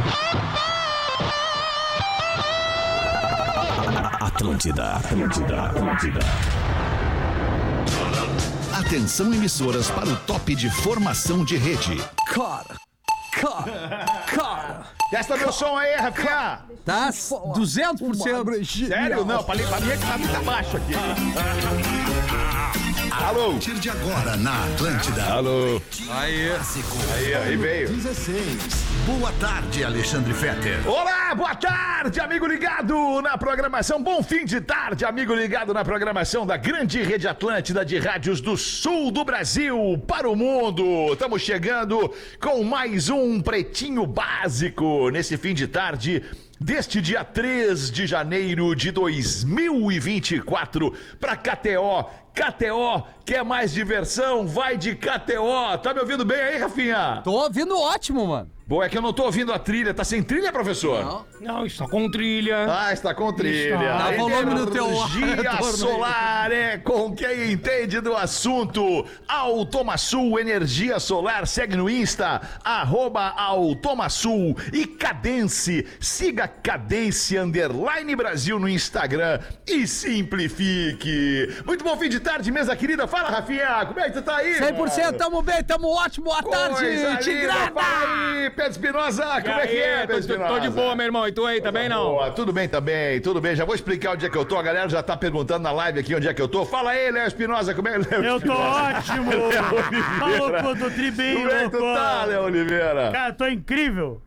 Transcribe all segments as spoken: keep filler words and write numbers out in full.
Atlântida, Atlântida, Atlântida. Atenção, emissoras, para o top de formação de rede. Cara, cara, cara. Testa meu som aí, Rafinha. Tá duzentos por cento. Sério? Não, pra mim é que tá muito abaixo aqui. Alô? A partir de agora na Atlântida. Alô? Aí. Aí, aí veio. dezesseis. Boa tarde, Alexandre Fetter. Olá, boa tarde, amigo ligado na programação. Bom fim de tarde, amigo ligado na programação da grande rede Atlântida de rádios do sul do Brasil para o mundo. Estamos chegando com mais um Pretinho Básico nesse fim de tarde deste dia três de janeiro de dois mil e vinte e quatro para K T O. K T O, quer mais diversão? Vai de K T O. Tá me ouvindo bem aí, Rafinha? Tô ouvindo ótimo, mano. Boa, é que eu não tô ouvindo a trilha. Tá sem trilha, professor? Não. Não, está com trilha. Ah, está com trilha. Dá volume no teu Energia solar é com quem entende do assunto. Automaçul Energia Solar. Segue no Insta, arroba Automaçul. E Cadence. Siga Cadence Underline Brasil no Instagram e simplifique. Muito bom fim de tarde, mesa querida. Fala, Rafinha, como é que tu tá aí? cem por cento, tamo bem, tamo ótimo. Boa tarde, Tigrada. Fala aí, Pedro Espinosa, como é que é, Pedro Espinosa? Tô de boa, meu irmão. E tu aí, tá bem, não? Boa, tudo bem também, tudo bem. Já vou explicar onde é que eu tô. A galera já tá perguntando na live aqui onde é que eu tô. Fala aí, Léo Espinosa, como é que Léo Eu tô ótimo! Falou que eu tô tri bem, Como é que tu tá, Léo Oliveira? Cara, tô incrível.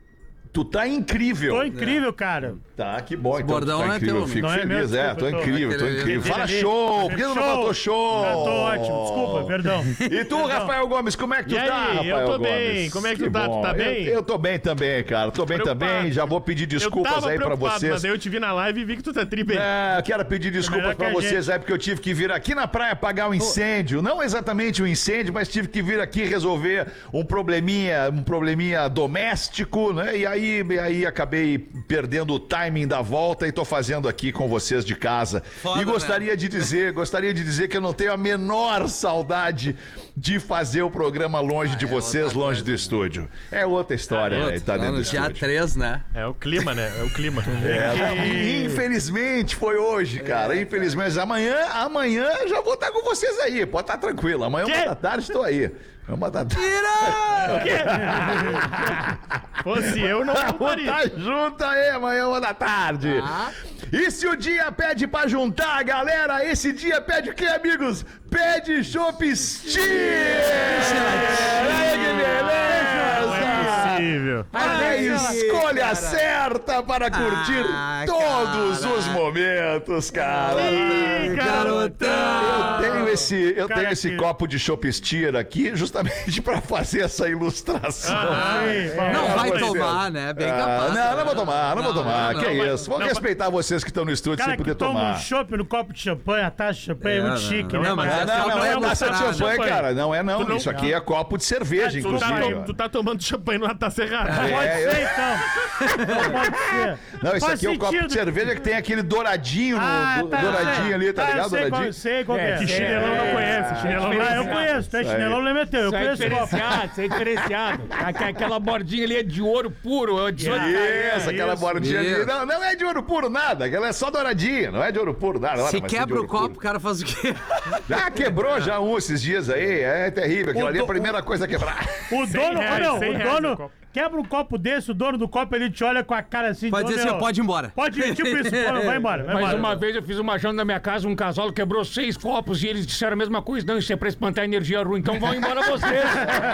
Tu tá incrível. Tô incrível, cara. Tá, que bom. Então, bordão tu tá não é incrível. teu, Eu fico não é feliz, meu, é. desculpa, Tô eu tô- incrível, tô Aquele- incrível. Fala aquele- show. Por que tu não botou show? Ah, tô ótimo, desculpa, perdão. E tu, Rafael Gomes, como é que tu E aí? tá, Rafael Eu tô Gomes? bem. Como é que tu tá? Tu bom. tá Eu- bem? Eu, tô bem também, cara. Tô bem Preocupado. também. Já vou pedir desculpas eu tava aí pra preocupado, vocês. Mas aí eu te vi na live e vi que tu tá tri bem. É, eu quero pedir desculpas melhor pra que a vocês aí, porque eu tive que vir aqui na praia apagar um incêndio. Não exatamente um incêndio, mas tive que vir aqui resolver um probleminha, um probleminha doméstico, né? E aí, e aí acabei perdendo o timing da volta e tô fazendo aqui com vocês de casa. Foda, e gostaria né? de dizer, gostaria de dizer que eu não tenho a menor saudade de fazer o programa longe Ah, de é vocês, outra longe coisa, do né? estúdio. É outra história, né? Tá dentro no do dia estúdio. três, né? É o clima, né? É o clima. É, e infelizmente foi hoje, cara. Infelizmente, amanhã, amanhã já vou estar com vocês aí. Pode estar tranquilo. Amanhã, uma da tarde, estou aí. Uma da tarde. Fosse eu, não Vou voltaria. estar junto aí, amanhã, uma da tarde. Ah. E se o dia pede pra juntar, galera, esse dia pede o quê, amigos? Pede Chopp Steer! Aí, que beleza! Não é possível. A escolha certa para curtir Ah, todos cara. os momentos, cara. Ih, garotão. Eu tenho esse, eu Cara, tenho esse que- copo de Chopp Steer aqui justamente para fazer essa ilustração. Sim, Não É, vai você- tomar, né? Bem Ah, capaz. não, não vou tomar, não, vou Não, tomar. não, que não, isso? Vou não, respeitar vocês que estão no estúdio cara sem que poder toma tomar. um chopp no copo de champanhe, a taça de champanhe é, É, muito não, chique, não, né? não, mas Não, essa não, não, não é é taça de mostrar champanhe, champanhe. cara. Não é não. Tu não- Isso aqui é copo de cerveja, Ah, tu Tu tá, inclusive. to- ó. tu tá tomando champanhe numa taça errada. Pode É, eu- ser, então. Não pode ser. Não, isso Faz aqui é o copo de sentido. cerveja que tem aquele douradinho, no, Ah, do- tá, douradinho sei. ali, tá Ah, ligado? eu sei qual, Douradinho. sei qual que É, é. que chinelão não conhece. Chinelão não Ah, eu conheço, tu é chinelão, não meteu. Eu Isso é conheço o copo. diferenciado, isso é diferenciado. Aqu- Aquela bordinha ali é de ouro puro. É dezoito Yeah. Isso, aquela isso. bordinha ali. Isso. Não, não é de ouro puro nada, aquela é só douradinha, não é de ouro puro nada. Ora, Se mas é de quebra o ouro copo, puro. o cara faz o quê? Já quebrou já um esses dias aí, é terrível. Aquilo O ali é a do- primeira coisa a quebrar. O Cem dono, reais, não, cem o reais o dono copo. quebra um copo desse, o dono do copo ele te olha com a cara assim. Pode de, dizer "Ô, assim, meu, pode ir embora. Pode ir, tipo isso, pô, vai embora, vai Mas embora. uma vez eu fiz uma janta na minha casa, um casal quebrou seis copos e eles disseram a mesma coisa. Não, isso é pra espantar energia ruim, então vão embora vocês.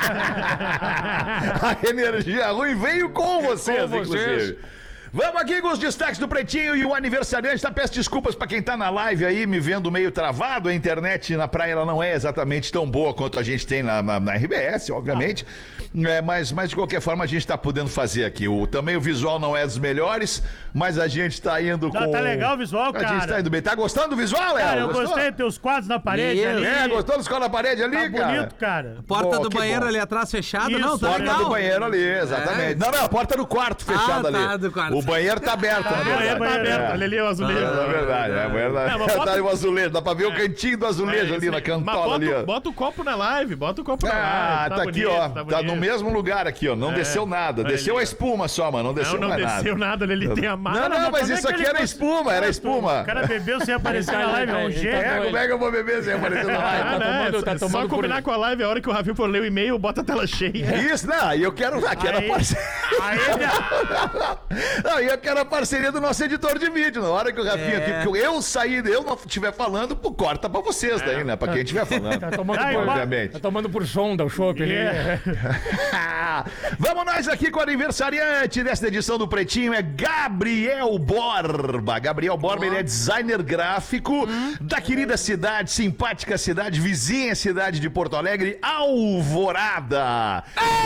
A energia ruim veio com vocês, Com vocês. inclusive. Vamos aqui com os destaques do Pretinho e o aniversariante, tá? Peço desculpas pra quem tá na live aí, me vendo meio travado. A internet na praia ela não é exatamente tão boa quanto a gente tem na, na, na R B S, obviamente. É, mas, mas de qualquer forma a gente tá podendo fazer aqui. O, também o visual não é dos melhores, mas a gente tá indo com... Tá, tá legal o visual, A gente cara. tá indo bem. Tá gostando do visual, Léo? Cara, eu Gostou? gostei, tem os quadros na parede Meu, ali. É, gostou dos cola na parede ali, Tá cara? bonito, cara. Porta Bom, do que banheiro bom. ali atrás fechada? Isso, Não, tá Porta legal. do banheiro ali, exatamente. É. Não, não, a porta do quarto fechada Ah, tá, ali. do quarto. O banheiro tá aberto, na O verdade. banheiro tá aberto, olha ali o azulejo. É verdade, é verdade. Não, mas bota- Tá o azulejo, dá pra ver o cantinho do azulejo É, ali na mas cantola bota, ali, ó. bota o copo na live, bota o copo na Ah, live. tá, aqui, bonito, ó. Tá, Tá no bonito. mesmo lugar aqui, ó. Não É, desceu nada. olha Desceu ali, a ó. espuma só, mano. Não desceu Não, não mais desceu nada. nada, ele tem a mala. Não, não, mas como é isso que aqui ele era foi- espuma, era espuma. O cara bebeu sem aparecer na live, é um É, gênio. É, como é que eu vou beber sem aparecer na Ah, live? tá não, tomando- é tá só- tomando só por- combinar com a live, a hora que o Rafinha for ler o e-mail, bota a tela cheia. Isso, não, e eu quero. Aqui era Aí- parceria. Aí ele... Não, e eu quero a parceria do nosso editor de vídeo. Na hora que o Rafinha É. aqui, porque eu sair, eu não estiver falando, pô, corta pra vocês daí, né? Pra quem estiver falando. Tá tomando, Ai, por, obviamente. tá tomando por sonda o chopp ali. É. Vamos nós aqui com o aniversariante desta edição do Pretinho, é Gabriel Borba. Gabriel Borba, ele é designer gráfico da querida cidade, simpática cidade, vizinha cidade de Porto Alegre, Alvorada.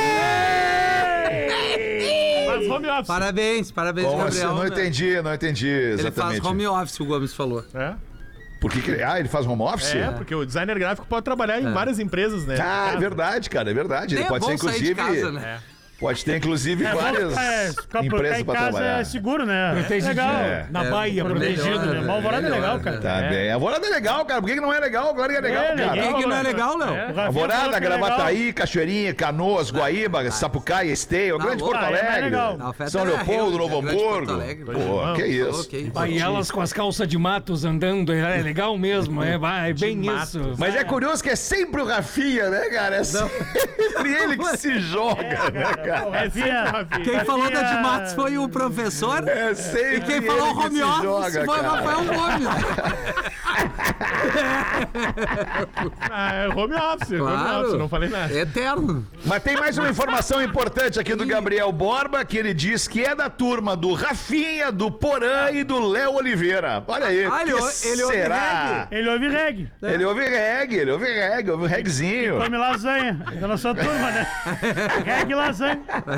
Faz home office. Parabéns, parabéns, Como assim? Gabriel. Não né? entendi, não entendi Ele faz exatamente. home office, o Gomes falou. É? Por que que- Ah, ele faz home office? É, porque o designer gráfico pode trabalhar em várias empresas, né? Ah, é verdade, cara, é verdade. Ele Nem é pode ser, bom sair de inclusive. casa, né? Pode ter, inclusive, É bom várias ficar, é, ficar empresas em pra casa trabalhar. é seguro, né? É Protegido, legal. É. Na É, Bahia, protegido, melhor, né? Mas Alvorada é melhor, legal, né? cara. Tá É. bem. Alvorada é legal, cara. Por que que não é legal? Claro que é legal, É, cara. legal. Quem que não é legal, Léo? O Rafinha falou Alvorada, que é legal. Gravataí, Cachoeirinha, Canoas, Guaíba, Sapucaia, Esteio, Grande Não, Porto ah, é mais Alegre, legal. A festa São é Leopoldo, Rio, Novo é Grande Porto Hamburgo. Alegre. Pô, que isso. Ok. Aí elas com as calças de matos andando, é legal mesmo, é, vai, é bem isso. Mas é curioso que é sempre o Rafinha, né, cara? É sempre ele que se joga, né, cara? O Rafinha- Quem Rafinha- falou da de Matos foi o professor. É sempre E quem ele falou que home se office joga, foi o cara. Rafael Gomes. Ah, é home office, home Claro. office, não falei nada. Eterno. Mas tem mais uma informação importante aqui do Gabriel Borba, que ele diz que é da turma do Rafinha, do Porã e do Léo Oliveira. Olha aí, Ah, ele que ou- ele ouve será? Ele ouve reggae. Ele ouve reggae, ele ouve reggae, ouve reggaezinho. Come lasanha. É da sua turma, né? Reggae e lasanha.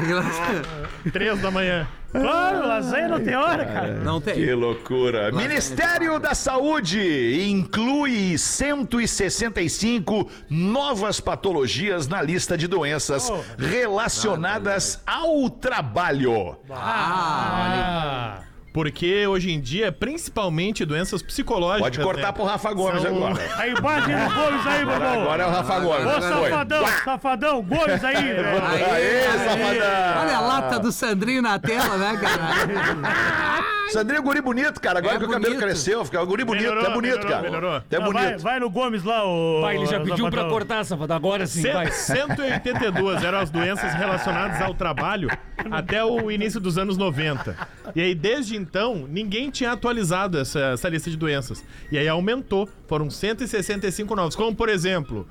Três da manhã. Claro, lasanha não tem hora, cara. Não Que tem. loucura. Ministério da Saúde inclui cento e sessenta e cinco novas patologias na lista de doenças relacionadas ao trabalho. Ah, Porque hoje em dia, principalmente doenças psicológicas. Pode cortar né? pro Rafa Gomes São- agora. Aí bate no Gomes aí, Agora, bobão. agora é o Rafa Gomes. Ô, Foi. safadão, safadão, Gomes aí, velho. Aê, safadão. olha a lata do Sandrinho na tela, né, cara? Sandrinho é guri bonito, cara. Agora É que o cabelo bonito. cresceu, fica guri bonito. Melhorou, é bonito, melhorou, cara. melhorou. É Não, vai, bonito. vai no Gomes lá, o. Pai, ele já pediu pra Safadão. cortar, Safadão. Agora sim, vai. cento e oitenta e duas eram as doenças relacionadas ao trabalho até o início dos anos noventa. E aí, desde então, ninguém tinha atualizado essa, essa lista de doenças. E aí aumentou. Foram cento e sessenta e cinco novos. Como, por exemplo,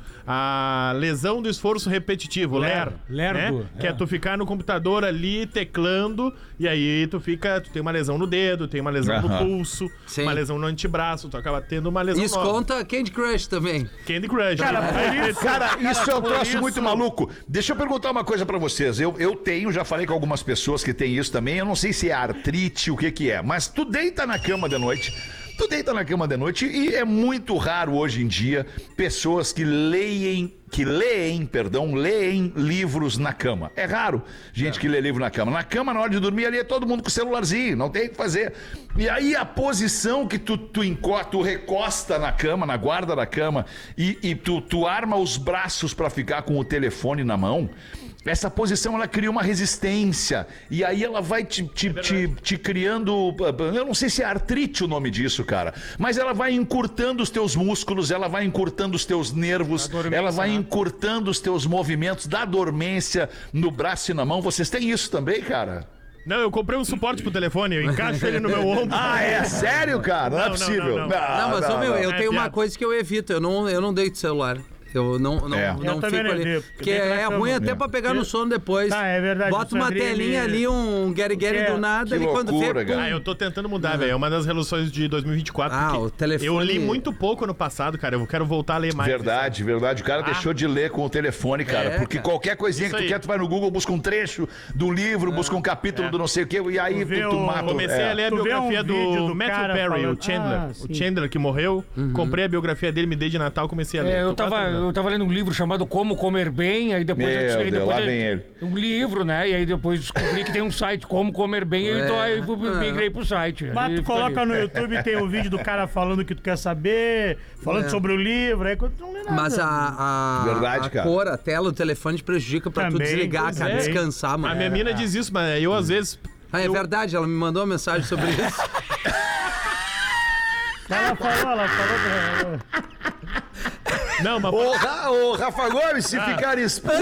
a lesão do esforço repetitivo, L E R. Lerdo, Né? Que é. é tu ficar no computador ali teclando e aí tu fica. Tu tem uma lesão no dedo, tem uma lesão no Aham. pulso, Sim. uma lesão no antebraço, tu acaba tendo uma lesão Isso nova. conta Candy Crush também. Candy Crush. Cara, isso é um por troço isso- muito maluco. Deixa eu perguntar uma coisa pra vocês. Eu, eu tenho, já falei com algumas pessoas que têm isso também. Eu não sei se é artrite, o que que é. Mas tu deita na cama de noite. Tu deita na cama de noite e é muito raro hoje em dia pessoas que leem, que leem, perdão, leem livros na cama. É raro gente que lê livro na cama. Na cama, na hora de dormir, ali é todo mundo com o celularzinho, não tem o que fazer. E aí a posição que tu, tu, enco, tu recosta na cama, na guarda da cama, e, e tu, tu arma os braços pra ficar com o telefone na mão, essa posição ela cria uma resistência e aí ela vai te, te, te, te criando, eu não sei se é artrite o nome disso, cara, mas ela vai encurtando os teus músculos, ela vai encurtando os teus nervos, ela vai encurtando os teus movimentos, dá dormência no braço e na mão. Vocês têm isso também, cara? Não, eu comprei um suporte pro telefone, eu encaixo ele no meu ombro. Ah, é sério, cara? Não, é Não, não, possível. não, não. Não, mas, ô, meu, eu É tenho uma piada. coisa que eu evito. Eu não, eu não deito celular. Eu não, não, É. não Eu também fico não ali. deito, Porque deito na é cama. ruim até É. pra pegar no sono depois. Ah, é verdade, Bota o uma Sandrinho, telinha ele- ali, um guerigueri É. do nada, Que e quando loucura, vê, pum, cara. Ah, eu tô tentando mudar, velho. É uma das resoluções de dois mil e vinte e quatro. Ah, porque o telefone- Eu li muito pouco no passado, cara. Eu quero voltar a ler mais. Verdade, verdade. O cara deixou de ler com o telefone, cara. É, porque cara. qualquer coisinha Isso que tu aí. quer, tu vai no Google, busca um trecho do livro, busca um capítulo do não sei o quê, e aí Tu vê tu, tu o- mata. Comecei é. a ler a Tu vê um biografia vídeo do, do Matthew cara Perry, falando- o Chandler. Ah, o sim. Chandler que morreu. Comprei a biografia dele, me dei de Natal, comecei a ler. É, eu Tô quase tava. terminando. eu tava lendo um livro chamado Como Comer Bem, aí depois Meu eu aí Deus, depois lá eu- vem ele. Um livro, né? E aí depois descobri que tem um site Como Comer Bem, É. então aí eu migrei pro site. Mas Aí tu fica coloca ali. no YouTube, tem o vídeo do cara falando o que tu quer saber, falando É. sobre o livro, aí quando tu não lê nada. Mas a, a, Verdade, a cara. cor, a tela, o telefone te prejudica pra tu Também, desligar, pois cara, é. descansar, mano. A minha mina diz isso, mas eu às vezes. Ah, é eu- verdade, ela me mandou uma mensagem sobre isso. Ela falou, ela falou pra ela. Não, mas Ô, Ra- ô, Rafa Gomes, se ficar exposto.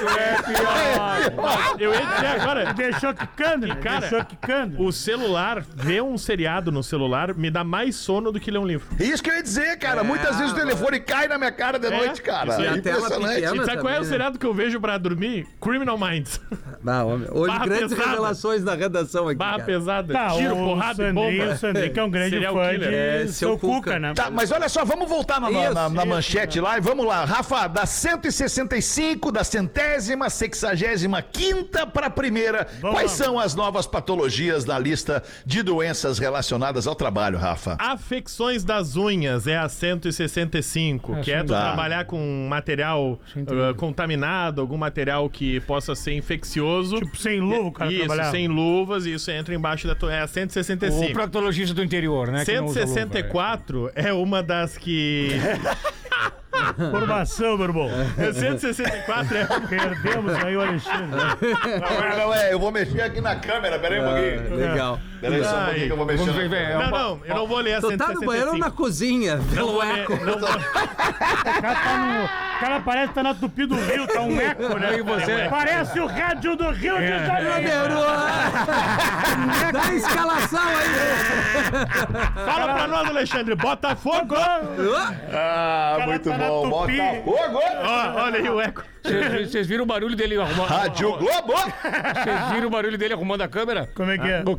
eu ia dizer agora. Deixou quicando, né? cara, Deixou quicando. O celular, ver um seriado no celular, me dá mais sono do que ler um livro. Isso que eu ia dizer, cara. Muitas vezes o telefone cai na minha cara de É, noite, cara. isso aí. E a tela Impressionante. pequena. E sabe qual é o também, né? seriado que eu vejo pra dormir? Criminal Minds. Ah, homem, hoje, Barra grandes pesada. revelações da redação aqui, Barra cara. pesada, Tá, tiro, o porrada e Sandrinho, bomba. o Sandrinho, que é um grande Serial fã killer. de É, seu seu Cuca, Cuca. né? Tá, mas olha só, vamos voltar na, na- Isso, na- na isso, manchete lá e vamos lá. Rafa, da cento e sessenta e cinco, da centésima, sexagésima quinta para a primeira, Vamos quais lá. são as novas patologias na lista de doenças relacionadas ao trabalho, Rafa? Afecções das unhas é a cento e sessenta e cinco, que é tu Tá. trabalhar com material uh, contaminado, algum material que possa ser infeccioso. Tipo, sem luva o cara Isso, trabalhava. sem luvas, e isso entra embaixo da tua. É a cento e sessenta e O cinco. proctologista do interior, né? que não cento e usa luva, sessenta e quatro é uma das que. Formação, meu irmão. É cento e sessenta e quatro é. Perdemos aí o Alexandre. Não, não, é, eu vou mexer aqui na câmera, peraí um pouquinho. Legal. Peraí só um pouquinho que eu vou mexer. Vamos na ver, câmera. velho. Não, não, eu não vou ler a Tu cento e tá sessenta e cinco. no banheiro ou na cozinha? Não Pelo vou ler, eco. não vou- O cara, tá no, o cara parece que tá na Tupi do Rio, tá um eco, né? E você? Parece o rádio do Rio de Meu Janeiro. Deus! Dá a escalação aí! Fala pra nós, Alexandre. Botafogo! Ah, cara muito tá na bom. Tupi. Botafogo! Ó, olha aí o eco. Vocês vocês viram o barulho dele arrumando? Rádio Globo! Vocês viram o barulho dele arrumando a câmera? Como é que é?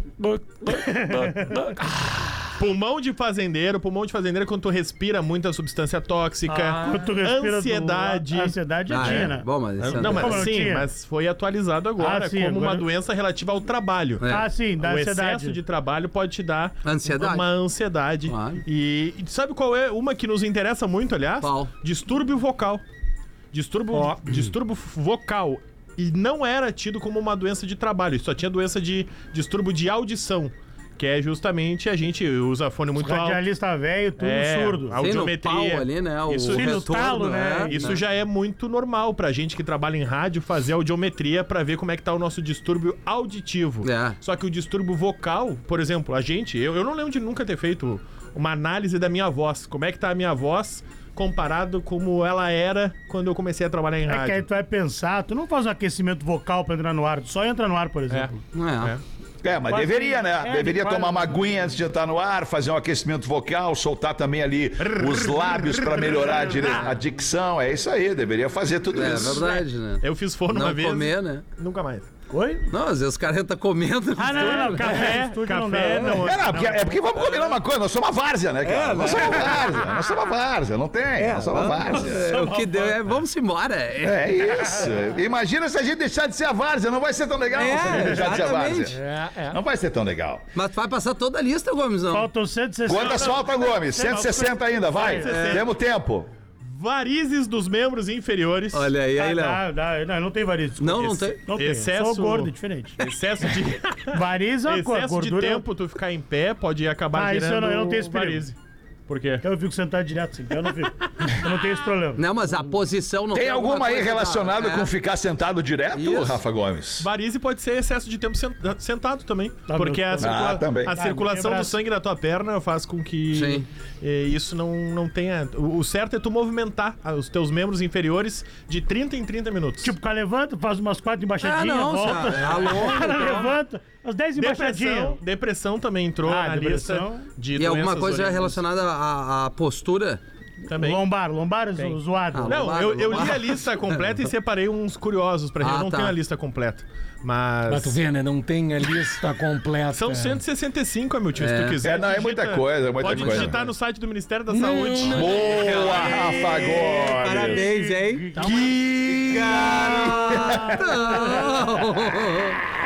Pulmão de fazendeiro. Pulmão de fazendeiro é quando tu respira muita substância tóxica. Quando tu respira do- ansiedade. A ansiedade já Ah, tinha, é. né? Bom, mas isso Não, é- mas Como não sim, tinha? mas foi atualizado agora Ah, sim, como uma agora- doença relativa ao trabalho. É. Ah, sim, da o ansiedade. excesso de trabalho pode te dar Ansiedade. uma ansiedade. Claro. E, e sabe qual é uma que nos interessa muito, aliás? Qual? Distúrbio vocal. Distúrbio, Ó. distúrbio vocal. E não era tido como uma doença de trabalho, só tinha doença de distúrbio de audição. Que é justamente a gente usa fone muito alto. Radialista velho, tudo É, surdo. a Sim, no audiometria. pau ali, né? O Isso- Sim, no retorno, talo, né? Isso já é muito normal pra gente que trabalha em rádio fazer audiometria pra ver como é que tá o nosso distúrbio auditivo. É. Só que o distúrbio vocal, por exemplo, a gente, eu, eu não lembro de nunca ter feito uma análise da minha voz. Como é que tá a minha voz comparado como ela era quando eu comecei a trabalhar em É que aí rádio. tu vai pensar, tu não faz um aquecimento vocal pra entrar no ar, tu só entra no ar, por exemplo. É. É, mas Quase- deveria, né? é, deveria quase- tomar uma aguinha antes de entrar no ar, fazer um aquecimento vocal, soltar também ali os lábios pra melhorar a, dire- a dicção. É isso aí, deveria fazer tudo É isso. verdade, né? Eu fiz fono Não uma vez. comer, né? Nunca mais. Oi? Não, às vezes os caras estão comendo. Ah, não, não, não, café, no estúdio não café dá. não. É, não, porque, é porque vamos combinar uma coisa, nós somos uma várzea, né, cara? nós somos uma várzea, nós somos uma várzea, não tem, nós somos uma várzea. É, o que deu é vamos embora. É, É isso. Imagina se a gente deixar de ser a várzea, não vai ser tão legal É, se a gente deixar de ser a exatamente. várzea. Não vai ser tão legal. Mas tu vai passar toda a lista, Gomes, não? Faltam cento e sessenta. Quantas falta, Gomes? cento e sessenta ainda, vai. cento e sessenta. Temos tempo. Varizes dos membros inferiores. Olha aí, aí, Léo. Ah, dá, não, não tem variz. Não, não Esse- tem. Não tem. Excesso- Sou gordo, é diferente. Excesso de, Variz é uma coisa, excesso de gordura... tempo tu ficar em pé pode acabar Ah, isso eu gerando não- eu não tenho esse perigo. varize. Por quê? Então eu fico sentado direto assim, então eu não fico. Eu não tenho esse problema. Não, mas a posição não tem. Tem alguma aí coisa relacionada da- com é. ficar sentado direto, Isso. Rafa Gomes? Varize pode ser excesso de tempo sen- sentado também. Tá, porque meu- a, circula- Ah, também. a Ah, circulação meu do braço. sangue da tua perna faz com que Sim. eh, isso não, não tenha. O o certo é tu movimentar ah, os teus membros inferiores de trinta em trinta minutos. Tipo, o cara levanta, faz umas quatro Ah, embaixadinhas, não, volta. já, alonga, O cara então. levanta, umas dez embaixadinhas. depressão, depressão também entrou Ah, na depressão. lista de E alguma doenças coisa oriundas relacionada à, à postura? também. Lombar, lombar zo- zoado. Ah, Não, Lombar, eu, eu li lombar. a lista completa e separei uns curiosos pra gente. Ah, eu não tá. tenho a lista completa. Mas. Mas tu vê, né? Não tem a lista completa. São cento e sessenta e cinco, Hamilton, se É. tu quiser. É, não, é muita coisa, é muita pode coisa. digitar no site do Ministério da Saúde. Boa, Rafa Gomes! Parabéns, hein? Que Não.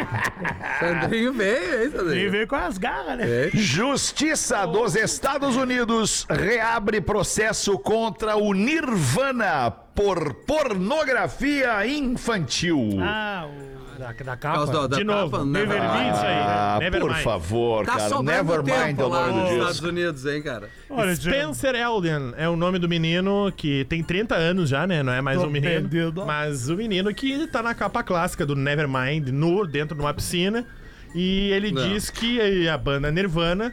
Sandrinho veio, hein, Ele Sandrinho? veio com as garras, né? É. Justiça dos Estados Unidos reabre processo contra o Nirvana por pornografia infantil. Ah, o... Da, da Por capa. causa do- da De novo, capa, né? Nevermind, isso aí. Ah, Nevermind. por favor, Tá cara. sobrando Nevermind é tempo o lá nome nos do Estados disco. Unidos, hein, cara? Olha, Spencer Elden é o nome do menino que tem trinta anos já, né? Não é mais Tô um menino. perdido. Mas o menino que tá na capa clássica do Nevermind, nu, dentro de uma piscina. E ele Não. diz que a banda Nirvana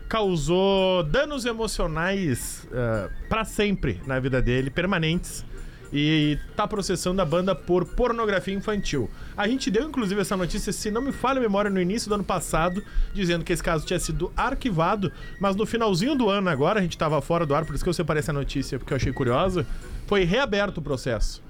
causou danos emocionais uh, para sempre na vida dele, permanentes. E tá processando a banda por pornografia infantil. A gente deu, inclusive, essa notícia, se não me falha a memória, no início do ano passado, dizendo que esse caso tinha sido arquivado, mas no finalzinho do ano agora, a gente tava fora do ar, por isso que eu separei essa notícia, porque eu achei curiosa, foi reaberto o processo.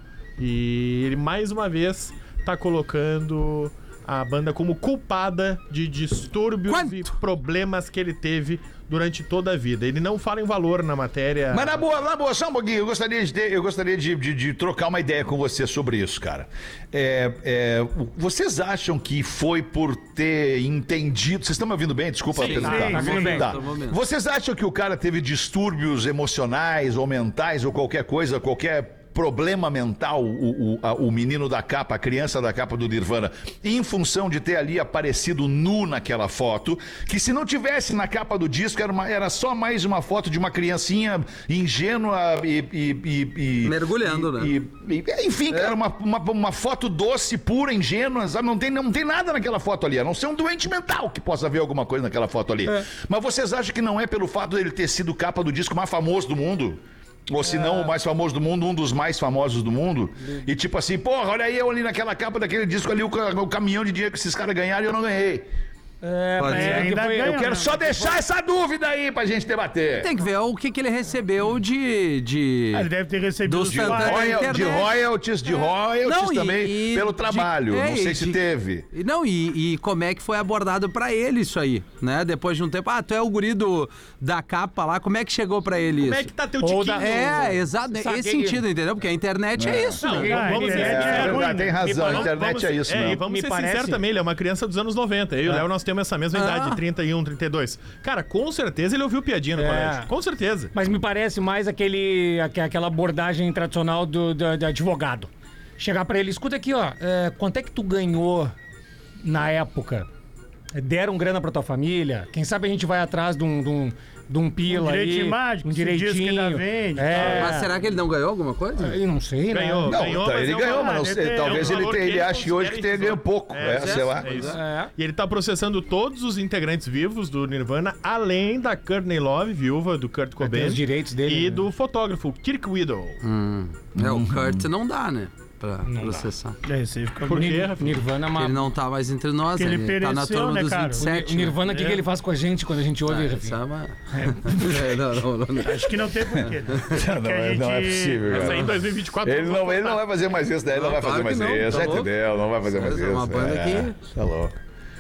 E ele, mais uma vez, tá colocando a banda como culpada de distúrbios Quanto? e problemas que ele teve durante toda a vida. Ele não fala em valor na matéria. Mas na boa, na boa, só um pouquinho. Eu gostaria de, ter, eu gostaria de, de, de trocar uma ideia com você sobre isso, cara. É, é, vocês acham que foi por ter entendido... Vocês estão me ouvindo bem? Desculpa Sim, perguntar. sim, tá ouvindo bem. Tá. Tá ouvindo. Vocês acham que o cara teve distúrbios emocionais ou mentais ou qualquer coisa, qualquer problema mental, o, o, a- o menino da capa, a criança da capa do Nirvana, em função de ter ali aparecido nu naquela foto, que se não tivesse na capa do disco, era, uma- era só mais uma foto de uma criancinha ingênua e... e- e- e- Mergulhando, e- né? e- e- enfim, cara, uma, uma, uma foto doce, pura, ingênua, sabe? Não tem, não tem nada naquela foto ali, a não ser um doente mental que possa ver alguma coisa naquela foto ali. Mas vocês acham que não é pelo fato dele ter sido capa do disco mais famoso do mundo? Ou se não o mais famoso do mundo, um dos mais famosos do mundo. E tipo assim, porra, olha aí eu ali naquela capa daquele disco ali, o, ca- o caminhão de dinheiro que esses caras ganharam e eu não ganhei. É, Pode mas ser. é que Ainda foi- ganha, Eu quero né? só deixar essa dúvida aí pra gente debater. Tem que ver o que, que ele recebeu de... de... Ah, ele deve ter recebido Dos os De, fantasmas. pais. royal- de internet. royalties, de royalties Não, e- também e pelo de- trabalho. é, não sei e se de- teve. E não, e, e como é que foi abordado pra ele isso aí, né? Depois de um tempo, ah, tu é o guri do, da capa lá, como é que chegou pra ele Como isso? é que tá teu Ou tiquinho? da- É, exato, Sabe nesse que- sentido, entendeu? Porque a internet é, isso. Não, né? Ah, vamos a ser internet É, é verdade, ruim, tem né? razão, a Vamos- internet vamos- é isso, é, né? E vamos Me ser parece- sinceros também, ele é uma criança dos anos noventa. Eu e o Léo, nós temos essa mesma Ah. idade, trinta e um, trinta e dois. Cara, com certeza ele ouviu piadinha no É. colégio. Com certeza. Mas me parece mais aquele, aque- aquela abordagem tradicional do, do, do advogado. Chegar pra ele, escuta aqui, ó, é, quanto é que tu ganhou na época? Deram grana pra tua família? Quem sabe a gente vai atrás de um, de um, de um pila Um aí. direitinho mágico, um se diz que direitinho. ainda vende, É. Mas será que ele não ganhou alguma coisa? Eu não sei, né? Ganhou. Não, Ganhou, tá, mas ele é um ganhou, valor, mas não né? sei, É um talvez valor ele, tenha, que ele ele ache hoje que considera tenha ganho irrisório. pouco. É, É, sei lá. É isso. É. E ele tá processando todos os integrantes vivos do Nirvana, além da Courtney Love, viúva do Kurt Cobain. os direitos dele, E né? do fotógrafo Kirk Widow. É, o Kurt não dá, né? Pra processar. É, isso aí fica Por bonito. quê, Rafa? Nirvana é uma... Ele não tá mais entre nós, Que né? ele Ele tá na pereceu, turma né, dos cara? vinte e O sete. Ni- o Nirvana, o que, É. que ele faz com a gente quando a gente ouve? né? Rafinha? Essa é uma... É, não, não, não, não. Acho que não tem porquê. Né? Não, Que a é- não é gente- possível, Essa cara. aí em dois mil e vinte e quatro. Ele não, ele não vai fazer mais isso, né? Ele não, Não, vai fazer claro mais que não, isso. tá Já louco? entendeu? Não vai fazer mais Essa isso. é uma banda É, que- Tá louco.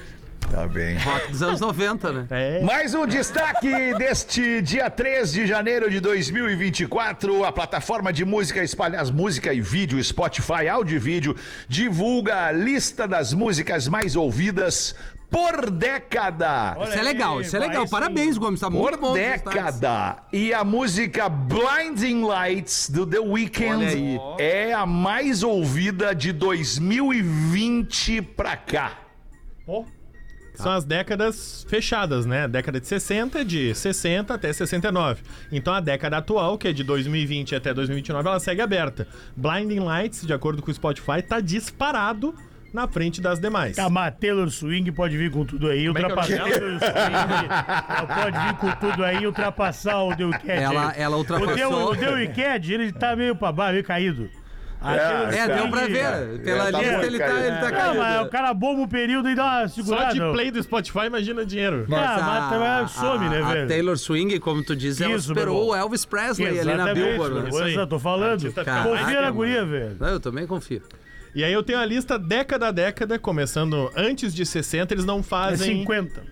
Tá bem. Rock dos anos noventa, né? É. Mais um destaque deste dia três de janeiro de dois mil e vinte e quatro. A plataforma de música Espalhas Música e Vídeo, Spotify Áudio e Vídeo, divulga a lista das músicas mais ouvidas por década. Olha Isso é aí, legal, isso é vai legal. sim. Parabéns, Gomes. Tá muito Por bom. os destaques. década. E a música Blinding Lights do The Olha Weeknd aí. é a mais ouvida de dois mil e vinte pra cá. Pô. São as décadas fechadas, né? A década de sessenta, de sessenta até sessenta e nove. Então a década atual, que é de dois mil e vinte até dois mil e vinte e nove, ela segue aberta. Blinding Lights, de acordo com o Spotify, tá disparado na frente das demais. A Ma- Taylor Swing pode vir com tudo aí, Como é que é o ultrapassar nome o Taylor Swing. Ela pode vir com tudo aí e ultrapassar o The Weeknd. Ela- aí. ela ultrapassou. O The, o The Weeknd, ele tá meio pra baixo, meio caído. A Taylor É, Swing- deu pra ver. Pela É, tá lista muito ele tá, caído. ele tá Não, caído. mas o cara bomba o período e dá uma Só segurada. de play do Spotify, imagina o dinheiro. Mas Ah, mas também some, né, a velho? Taylor Swing, como tu diz, ela Isso, meu superou irmão. o Elvis Presley ali na Exatamente, Billboard. meu. Né? Isso aí. Eu tô falando. Artista Caraca, Confia na mano. guria, velho. Não, eu também confio. E aí eu tenho a lista década a década, começando antes de sessenta, eles não É fazem... cinquenta.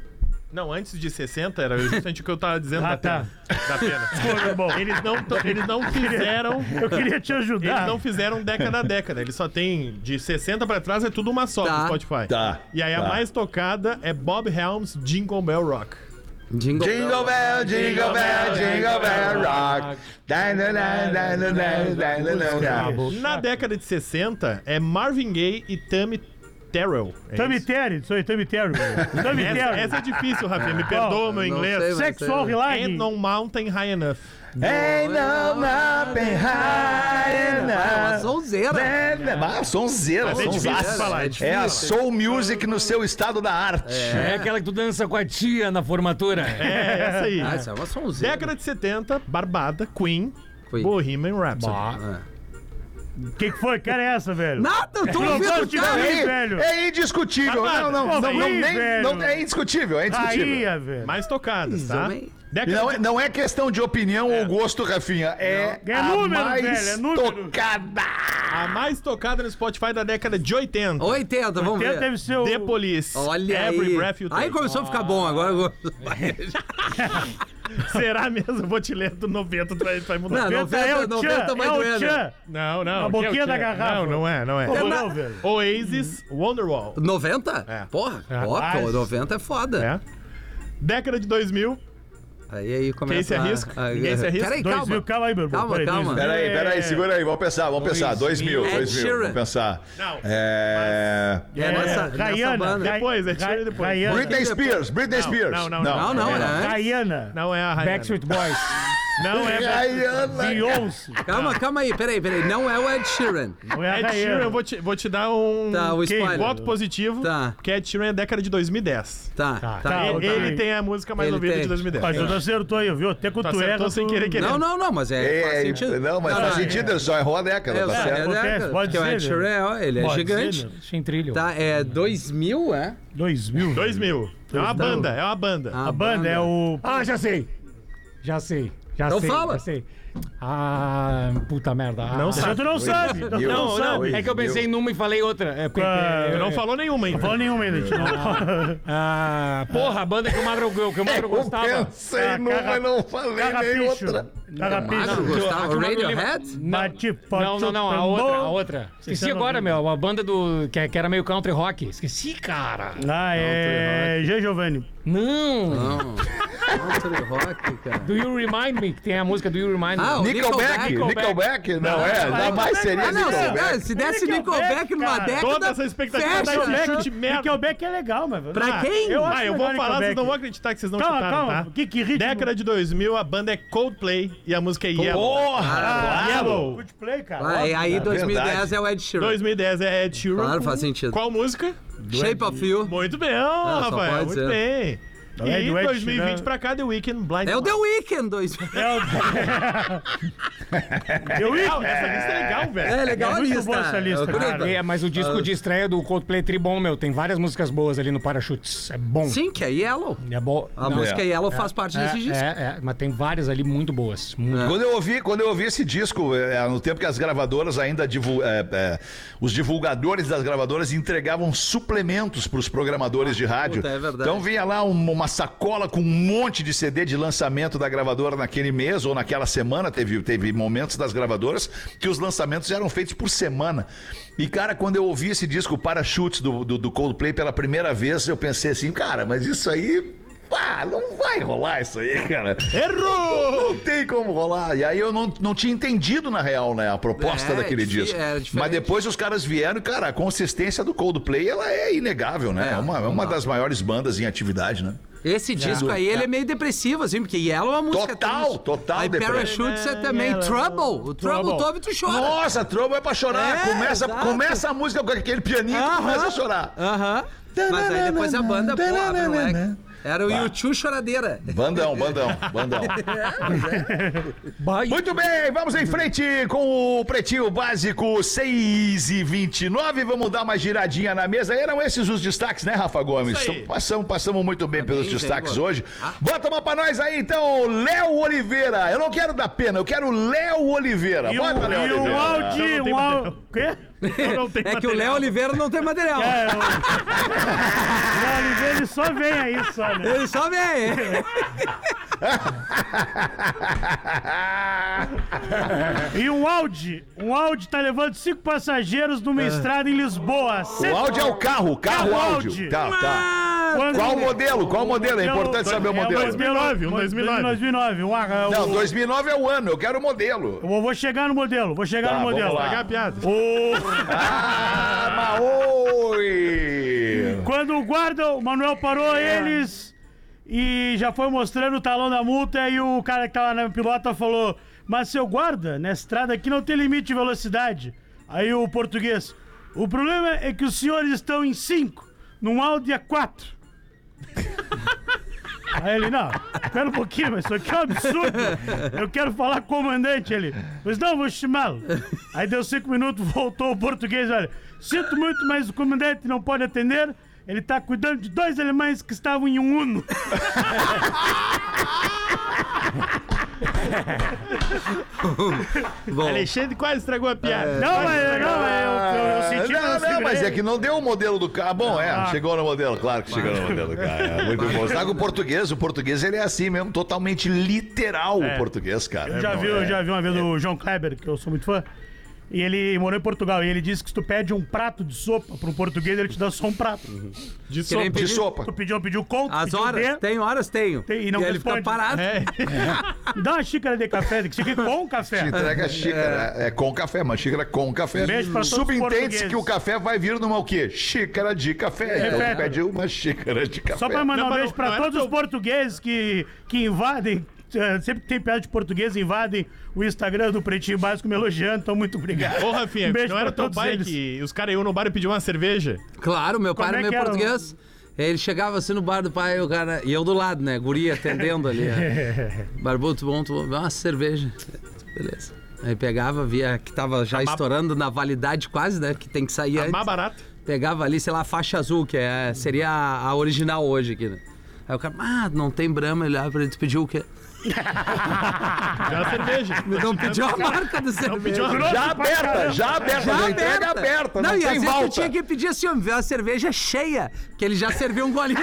Não, antes de sessenta, era justamente o que eu tava dizendo Ah, da tá. pena. Da pena. Desculpa, bom. Eles não, to- eles não fizeram... Eu queria te Eles ajudar. não fizeram década a década. Eles só tem de sessenta pra trás, é tudo uma só Tá. no Spotify. Tá, E aí tá. a mais tocada é Bob Helms, Jingle Bell Rock. Jingle, Jingle bell, jingle bell, jingle bell rock. Da, da, da, da, da, da, da, da, da. Na década de sessenta, é Marvin Gaye e Tammy Terrell. É Tammy isso? Terry, sou Tammy Terry. Tammy Essa, Terry. essa é difícil, Rafinha. Me perdoa, meu não inglês. sei, mas- Sexual Ain't Relagging. no mountain high enough. Ain't no mountain high É uma enough. sonzeira. Ah, sonzeira, É bem difícil de sonsaço. falar. É É a soul music no seu estado da arte. É aquela que tu dança com a tia na formatura. É, essa aí. Ah, essa é uma sonzeira. Década de setenta, Barbada, Queen, Queen. Bohemian Rhapsody. Bah. O que, que foi? Que era essa, velho? Nada, eu tô Não ouvindo posso o te cara. ver. É, velho. é indiscutível. Não, não, Pô, não, não, aí, nem- velho. não, é indiscutível, é indiscutível. Aí, velho. Mais tocadas, tá? Também. E Década não, de... é- não é questão de opinião ou gosto, Rafinha. É, É a número, mais velho, é número. tocada. A mais tocada no Spotify da década de oitenta. oitenta, vamos Tenta ver. deve ser o... The Police. Olha Every aí. Breath You Take. Aí começou a ficar bom, agora eu... Será mesmo? Eu vou te ler do noventa, tu vai, vai mudar. Não, Tenta, é o noventa, noventa tchan, vai é o doer, né? tchan. Não, não. A boquinha que é o da que é? garrafa. Não, não é, não é. Pô, na- não, velho. Oasis, Wonderwall. noventa? É. Porra, É. ó, Mas- pô, noventa é foda. É. Década de dois mil, Aí, aí começa Quem se arrisca? a- a- Ninguém se arrisca? Peraí, Dois calma. mil, calma aí, meu irmão. Calma, Peraí, calma. dois mil Peraí, peraí, é- segura aí, vamos pensar, vamos pensar. Dois mil, Ed dois mil, Sheeran. vamos pensar. Não. É... É nessa, nessa Rayana. banda. Ray- Depois, é tira Ray- depois. Rayana. Britney Spears, Britney Spears. não, não, Não, não, é. é. Rayana. Não é a Rihanna. Backstreet Boys. Não é a Rihanna. Beyoncé. Calma, calma aí, peraí, peraí. Não é o Ed Sheeran. Não é a Ed Sheeran, Rayana. eu vou te, vou te dar um Tá, o Quem? spoiler. voto positivo, Tá. que Ed Sheeran é década de dois mil e dez. Tá, Tá, tá. eu ele também. ele tem a música mais Ele ouvida tem. de dois mil e dez. Mas tu acertou aí, viu? Até quando Tu tu acertou erra, sem tu- querer querer. Não, não, não, mas é, faz É, sentido. não, mas faz não, sentido, ele só errou a década, É, tá é, certo? Acontece, é, pode porque o Ed ser, Sheeran, ó, ele é Pode gigante. ser, né? Sem trilho. Tá, é dois mil, é? dois mil. dois mil. É uma Então- banda, é uma banda. A A banda é o... Ah, já sei. Já sei. Já Então sei. fala. Já sei. Ah, puta merda. Ah, Não Então sabe. tu não sabe. Então tu mil. não Não, sabe. É que eu pensei numa e falei outra. É porque. Ah, Tu eu não falou nenhuma ainda. Não falou nenhuma ainda, gente. Não. Ah, porra, a banda que o Magro, que o Magro Eu gostava. pensei Ah, numa, carra- mas não falei nem Carrapicho. outra. Carrapicho. Magro gostava. aqui o Magro Radiohead? Bate, Não, não, não, a tambor. outra, a outra. Esqueci Você não agora, viu. meu, a banda do. Que, que era meio country rock. Esqueci, cara. Ah, é... G. Giovanni. Não. Não. Country rock, cara. Do You Remind Me, que tem a música Do You Remind Me. Ah, o Nickelback, Nickelback. Nickelback, não é, ainda mais seria Ah, não, se, Nickelback. der- se desse Nickelback, Nickelback numa cara. década, Toda essa expectativa fecha. tá em Nickelback, chute merda. Nickelback é legal, mas... Pra quem? Eu Ah, acho eu vou legal falar, vocês Nickelback. não vão acreditar que vocês não Calma, chutaram, calma. tá? Que, que ritmo? Década de dois mil, a banda é Coldplay e a música é Yellow. Porra, Ah, claro. Yellow. Good play, cara. Ah, e aí dois mil e dez verdade. é o Ed Sheeran. dois mil e dez é Ed Sheeran. Claro, faz sentido. Qual música? Shape of You. Muito bem, só Rafael, pode muito ser. bem. É E do Ed dois mil e vinte Sheeran. pra cá, The Weeknd, Blind É o The Weeknd. Dois... É o... Eu Legal, essa lista é legal, velho. É legal É a muito lista. boa essa lista, Eu curto. cara. É, mas o disco de estreia do Coldplay é tribom, meu. Tem várias músicas boas ali no Parachutes. É bom. Sim, que é Yellow. É bom. A Não, música Yellow faz parte é, desse disco. é, é, mas tem várias ali muito boas. Muito Quando eu ouvi, quando eu ouvi esse disco, é, no tempo que as gravadoras ainda divul- é, é, os divulgadores das gravadoras entregavam suplementos para os programadores de rádio. Puta, é verdade. Então vinha lá um- uma sacola com um monte de C D de lançamento da gravadora naquele mês ou naquela semana. Teve, teve momentos das gravadoras que os lançamentos eram feitos por semana. E, cara, quando eu ouvi esse disco Parachutes do, do, do Coldplay pela primeira vez, eu pensei assim, cara, mas isso aí... Ah, não vai rolar isso aí, cara. Errou! Não tem como rolar. E aí eu não, não tinha entendido, na real, né, a proposta É, daquele difi- disco. era diferente. Mas depois os caras vieram e, cara, a consistência do Coldplay, ela é inegável, né? É, É, uma, é não uma dá. das maiores bandas em atividade, né? Esse disco aí, ele é meio depressivo, assim, porque Yellow é uma música... Total, triste. total Aí depressivo. Parachutes é também Trouble. O Trouble, tu ouve e tu chora. Nossa, Trouble é pra chorar. É, começa, exato. começa a música com aquele pianinho e tu Aham. começa a chorar. Aham. Mas aí depois a banda, pô, abre o leque. Era o YouTube choradeira. Bandão, bandão, bandão. Bah, e- Muito bem, vamos em frente com o Pretinho Básico seis e vinte e nove. Vamos dar uma giradinha na mesa. Eram esses os destaques, né, Rafa Gomes? Isso aí. Então, passamos, passamos muito bem pelos bem, destaques bem, hoje. Ah. Bota uma pra nós aí, então, Léo Oliveira. Eu não quero dar pena, eu quero Léo Oliveira. E Bota, Léo um, e um Oliveira. Audi, Não, não tem um material. Audi... Quê? Eu não tenho É que o Léo material. Oliveira não tem material. É, o... Léo Oliveira só vem aí, só, né? Ele só vem. E um Audi, um Audi tá levando cinco passageiros numa estrada em Lisboa. O áudio é o carro, o carro Carro áudio. Audi. Tá, tá. Quando- Qual o modelo? Qual o modelo? É importante saber o É modelo. dois mil e nove, um dois mil e nove. dois mil e nove. Um, uh, Não, o- dois mil e nove é o ano, eu quero o modelo. Eu vou chegar no modelo, vou chegar Tá, no modelo. vamos lá. Pagar a piada. O... Ah, Maoi! Quando o guarda, o Manuel parou eles e já foi mostrando o talão da multa e o cara que tava na pilota falou: mas seu guarda, na estrada aqui não tem limite de velocidade. Aí o português: o problema é que os senhores estão em cinco, num Audi A quatro. Aí ele: não, espera um pouquinho, mas isso aqui é um absurdo. Eu quero falar com o comandante. Ele: pois não, vou chamá-lo. Aí deu cinco minutos, voltou o português: olha, sinto muito, mas o comandante não pode atender. Ele tá cuidando de dois alemães que estavam em um Uno. Bom, Alexandre quase estragou a piada. Não, mas não, mas eu, eu, eu senti não, eu não, mas segurei. é que não deu o modelo do carro. Bom, é, Ah. chegou no modelo, claro que chegou no modelo do carro. É, muito bom. Sabe que o português, o português ele é assim mesmo, totalmente literal o português, cara. Eu já Não, vi, é. eu já vi uma vez o João Kleber, que eu sou muito fã. E ele morou em Portugal. E ele disse que se tu pede um prato de sopa para um português, ele te dá só um prato. De que nem sopa. De sopa. Tu pediu, pediu conto, as pediu horas, D, tem horas, tenho. Tem, e não ele fica responde. parado. É. me dá uma xícara de café, tem que ser com café. Te entrega a xícara, é. com café, uma xícara com café. Beijo pra todos os Subentende-se portugueses. que o café vai vir numa o quê? Xícara de café. Então Repete. tu pede uma xícara de café. Só pra mandar Não, um mas beijo não- pra não era todos os teu- portugueses que, que invadem, eh, sempre que tem piada de português, invadem o Instagram do Pretinho Básico me elogiando, então muito obrigado. Ô, Rafinha, Um beijo não pra era teu todos pai eles. que os caras iam no bar e pediam uma cerveja? Claro, meu pai Como era é meio que era o- português. Ele chegava assim no bar do pai, o cara. E eu do lado, né? Guri atendendo ali. é. Barbuto, bom, tu dá uma cerveja. Beleza. Aí pegava, via que tava já má- estourando na validade quase, né? Que tem que sair A antes. mais barata. Pegava ali, sei lá, a faixa azul, que é, seria a, a original hoje aqui, né? Aí o cara, ah, não tem Brahma, ele olhava pra ele, tu pediu o quê? Já a cerveja. Não pediu a marca do cerveja. pediu a- Já aberta, já aberta, já, entrega aberta, não, e às tem vezes tu volta. tinha que pedir assim, ó, ver a cerveja cheia, que ele já serviu um golinho.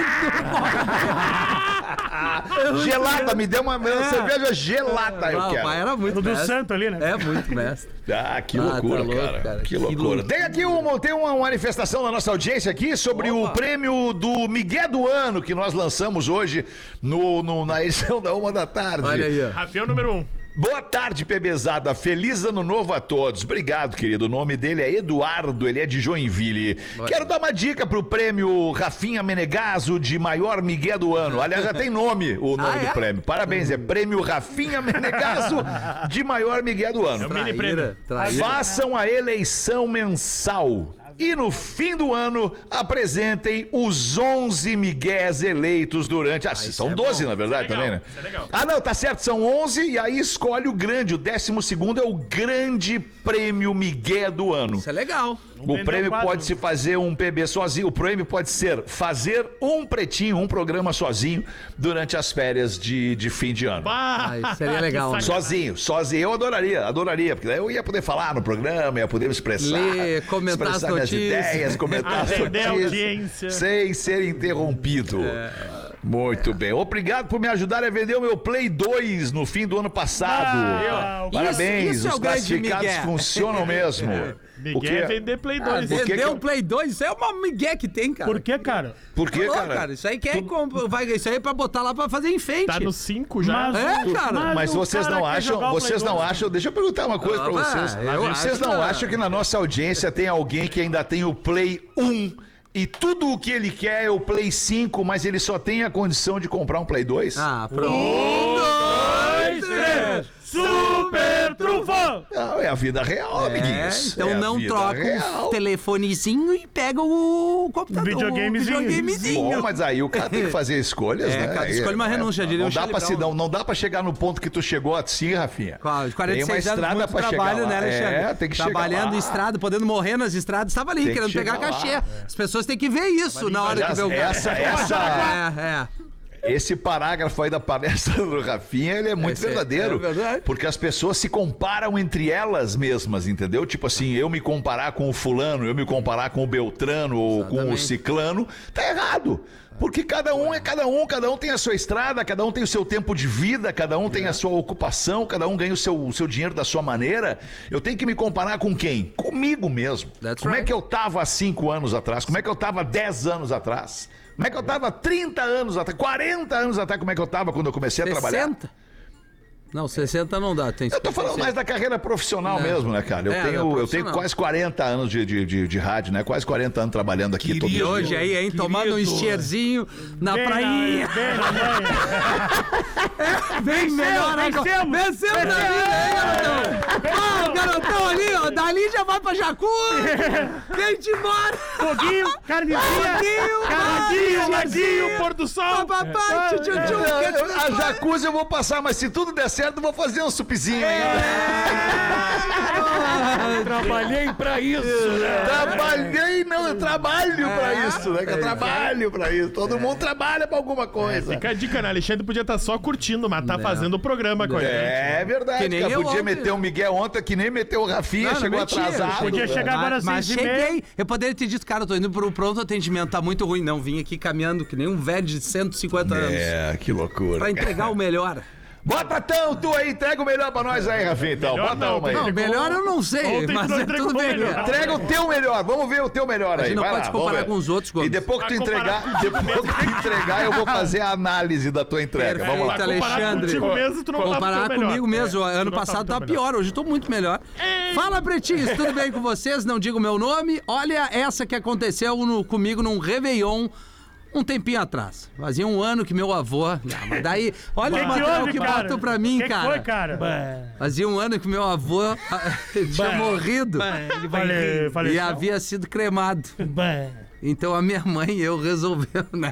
Gelada, me deu uma É. cerveja gelada, eu Ah, o quero. pai era muito O do mestre. Santo ali, né? É muito mestre. Ah, que Ah, loucura, tá louco, cara. cara. Que Que loucura. louco. Tem aqui uma, tem uma manifestação da nossa audiência aqui sobre o prêmio do Miguel do Ano que nós lançamos hoje no, no- na edição da uma da tarde. Olha aí, ó. Rafinha é o número um. Boa tarde, Pebezada. Feliz ano novo a todos. Obrigado, querido. O nome dele é Eduardo, ele é de Joinville. Quero dar uma dica pro prêmio Rafinha Menegaso de maior Miguel do Ano. Aliás, já tem nome o nome Ah, do é? prêmio. Parabéns, é prêmio Rafinha Menegaso de maior Miguel do Ano. Mini prêmio. Traíra, traíra. Façam a eleição mensal. E no fim do ano, apresentem os onze migués eleitos durante... Ah, são doze, na verdade, legal, também, né? isso é legal. Ah, não, tá certo, são onze e aí escolhe o grande. O décimo segundo é o grande prêmio Miguel do ano. Isso é legal. O vender prêmio o quadro. pode se fazer um P B sozinho. O prêmio pode ser fazer um pretinho, um programa sozinho durante as férias de, de fim de ano. Bah, Ah, isso seria legal, que né? sacanagem. Sozinho, sozinho. Eu adoraria, adoraria, porque daí eu ia poder falar no programa, ia poder me expressar. Ler, comentar expressar as minhas notícias. ideias, comentar as Atender a notícias. audiência. Sem ser interrompido. Muito bem. Obrigado por me ajudar a vender o meu Play dois no fim do ano passado. Ah, o- Parabéns, Isso- isso é os o grande classificados migué. funcionam mesmo. O Miguel quê? é vender Play Ah, dois. que vender que eu- um Play dois, isso é uma migué que tem, cara. Por que, cara? Por quê, Ô, cara? Isso aí quem compra, vai, isso aí é pra botar lá pra fazer enfeite. Tá no cinco já. Mas- É, cara. Mas o vocês cara não quer acham, jogar o vocês Play não dois. acham, deixa eu perguntar uma coisa pra Ah, vocês. eu Vocês acho, não cara. acham que na nossa audiência tem alguém que ainda tem o Play um e tudo o que ele quer é o Play cinco, mas ele só tem a condição de comprar um Play dois? Ah, pronto. Um, dois, três! Super trufão! Não, é a vida real, É, amiguinhos. então É a não vida troca real. o telefonezinho e pega o computador. Videogamezinho. O videogamezinho. Bom, mas aí o cara tem que fazer escolhas, É, né? cada Aí, escolha uma renúncia, diria não o dá Charlie pra se, Brown. não, não dá pra chegar no ponto que tu chegou assim, Rafinha. Claro, de quarenta e Tem uma seis anos, estrada muito pra chegar trabalho, lá. né, Alexandre? É, tem que chegar Trabalhando lá. em estrada, podendo morrer nas estradas, estava ali, Tem que querendo pegar chegar cachê. lá. As pessoas têm que ver isso na hora que Aliás, vê o essa, essa, É, é. esse parágrafo aí da palestra do Rafinha, ele é muito Esse é- verdadeiro. é verdade. Porque as pessoas se comparam entre elas mesmas, entendeu? Tipo assim, eu me comparar com o fulano, eu me comparar com o Beltrano ou com o Exatamente. Ciclano, tá errado. Porque cada um é cada um, cada um tem a sua estrada, cada um tem o seu tempo de vida, cada um tem a sua ocupação, cada um ganha o seu, o seu dinheiro da sua maneira. Eu tenho que me comparar com quem? Comigo mesmo. That's Como é right. que eu tava há cinco anos atrás? Como é que eu tava há dez anos atrás? Como é que eu tava há trinta anos atrás? quarenta anos atrás, como é que eu tava quando eu comecei a trabalhar? sessenta? Não, sessenta não dá. Tem Eu tô falando mais da carreira profissional Não. mesmo, né, cara? Eu, É, da tenho, eu tenho profissional. quase quarenta anos de, de, de, de rádio, né? Quase quarenta anos trabalhando aqui. todo E dia. hoje aí, hein? Tomando um estierzinho na Bem prainha. na- bem na manhã. Bem melhor, hein? vencemos. Vencemos na vida, hein, garotão? Ó, o garotão ali, ó. Dali já vai pra Jacu. Vem-te embora. Foguinho, carnezinha. Foguinho, Carnezinho, laguinho, Pôr do sol. Papai, tchu, tchu, tchu. Eu- A jacuzzi eu vou passar, mas se tudo der certo, eu vou fazer um supizinho ainda. Trabalhei pra isso, né? Trabalhei, não, eu trabalho pra isso, né? Eu trabalho pra isso. Todo mundo trabalha pra alguma coisa. Fica a dica, né? Alexandre podia estar só curtindo, mas tá fazendo o programa com a gente. É verdade, Que nem cara. eu Podia ontem. meter o Miguel ontem, que nem meteu o Rafinha, Não, não chegou metia, atrasado. Podia né? chegar agora às Mas, mas seis e meia. cheguei. Eu poderia ter dito, cara, eu tô indo pro pronto atendimento, tá muito ruim. Não, vim aqui caminhando que nem um velho de cento e cinquenta anos. É, que loucura. Pra entregar o melhor. Bota tão, tu aí, entrega o melhor pra nós aí, Rafinha, então. Melhor Bota não, uma aí. Não, melhor eu não sei, Ontem mas tu não é entregou tudo o bem. melhor. Entrega o teu melhor, vamos ver o teu melhor aí. gente não vai pode lá, se vamos comparar ver. com os outros, Gomes. E depois que tu Vai comparar entregar, depois que tu entregar, eu vou fazer a análise da tua entrega. Perfeito, Vamos lá. Alexandre. Contigo mesmo, tu não tá no Comparar teu melhor. comigo mesmo. É, Ano tu não tá passado no teu tava melhor. pior, hoje eu tô muito melhor. Fala, pretinhos, tudo bem com vocês? Não digo o meu nome. Olha essa que aconteceu no- comigo num Réveillon um tempinho atrás. Fazia um ano que meu avô... Ah, mas daí, olha Que o que material houve, que cara? botam pra mim, Que que cara. foi, cara? Fazia um ano que meu avô ah, tinha morrido Ele vai Falei, rir. falei. e havia sido cremado. Bah. Então a minha mãe e eu resolvemos, né?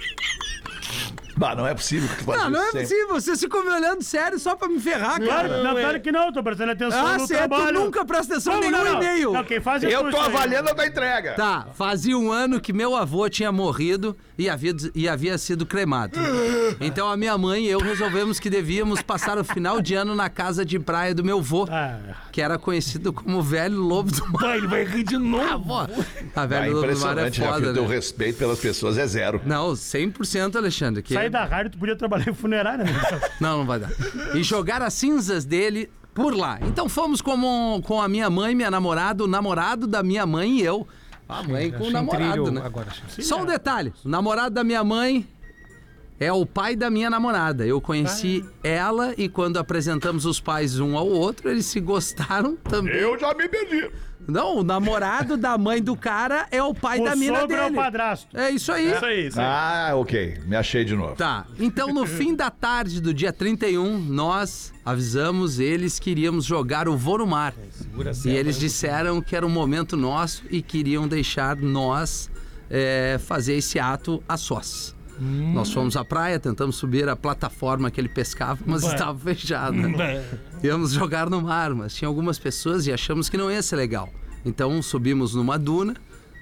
Bah, não é possível que tu faça Não, não é isso sempre. possível. Você ficou me olhando sério só pra me ferrar, Claro, cara. não, claro que não, tô prestando atenção Ah, no certo, tu trabalho. nunca presta atenção em Como nenhum não, não? e-mail. Não, quem faz é Eu tu, tô isso aí. avaliando a tua entrega. Tá, fazia um ano que meu avô tinha morrido e havia, e havia sido cremado. Então a minha mãe e eu resolvemos que devíamos passar o final de ano na casa de praia do meu avô, Ah, que era conhecido como Velho Lobo do Mar. Vai, ele vai rir de novo. A Ah, Velho Lobo do Mar é impressionante, Rafinha, foda, o teu né? respeito pelas pessoas é zero. Não, cem por cento, Alexandre. Que... sair da rádio, tu podia trabalhar em funerária, né? Não, não vai dar. E jogar as cinzas dele por lá. Então fomos com, com a minha mãe, minha namorada, o namorado da minha mãe e eu. A mãe com o Achei namorado, trilho né? agora. Só um detalhe: o namorado da minha mãe é o pai da minha namorada. Eu conheci ela e quando apresentamos os pais um ao outro, eles se gostaram também. Eu já me perdi. Não, o namorado da mãe do cara é o pai O da mina sogro é o dele. padrasto. É isso aí. Isso aí, isso aí. Ah, ok. Me achei de novo. Tá, então no fim da tarde do dia trinta e um, nós avisamos eles que iríamos jogar o Vô no Mar. E eles disseram que era um momento nosso e queriam deixar nós é, fazer esse ato a sós. Nós fomos à praia, tentamos subir a plataforma que ele pescava, mas estava fechada. Íamos jogar no mar, mas tinha algumas pessoas e achamos que não ia ser legal. Então subimos numa duna.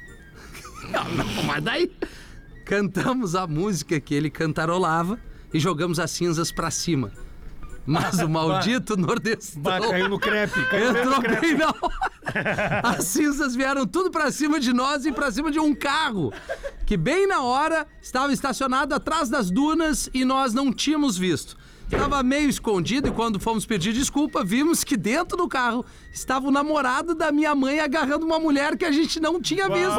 Não, não, mas daí cantamos a música que ele cantarolava e jogamos as cinzas pra cima. Mas o maldito nordestão Vai, caiu no crepe. Caiu entrou no crepe. bem na hora. As cinzas vieram tudo pra cima de nós e pra cima de um carro que bem na hora estava estacionado atrás das dunas e nós não tínhamos visto. Estava meio escondido e quando fomos pedir desculpa, vimos que dentro do carro estava o namorado da minha mãe agarrando uma mulher que a gente não tinha visto.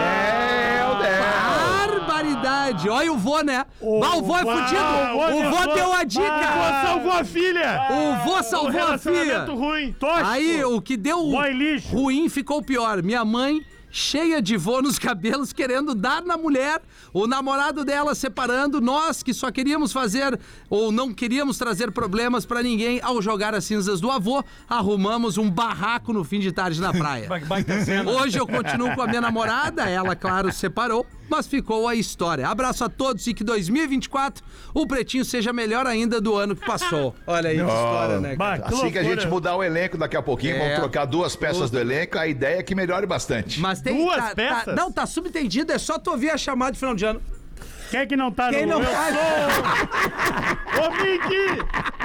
Meu Deus. Barbaridade! Olha o vô, né? O Bah, o vô é vô- fudido! Ah, o vô O vô salvou- deu a Ah, dica! Salvou a filha! O vô salvou a filha! Relacionamento ruim. Tóxico. Aí, o que deu Boy lixo. ruim ficou pior. Minha mãe, cheia de vô nos cabelos, querendo dar na mulher, o namorado dela separando, nós que só queríamos fazer ou não queríamos trazer problemas pra ninguém, ao jogar as cinzas do avô, arrumamos um barraco no fim de tarde na praia. Vai, vai tá sendo. Hoje eu continuo com a minha namorada, ela, claro, separou, mas ficou a história. Abraço a todos e que dois mil e vinte e quatro o Pretinho seja melhor ainda do ano que passou. Olha aí que história, né? Bah, cara? que Assim que a loucura. gente mudar o elenco daqui a pouquinho, É. vamos trocar duas peças do elenco, a ideia é que melhore bastante. Mas tem Duas tá- tá- peças? não, tá subentendido, é só tu ouvir a chamada de final de ano. Quem é que não tá Quem no... não Eu faz? sou... Ô, Mickey!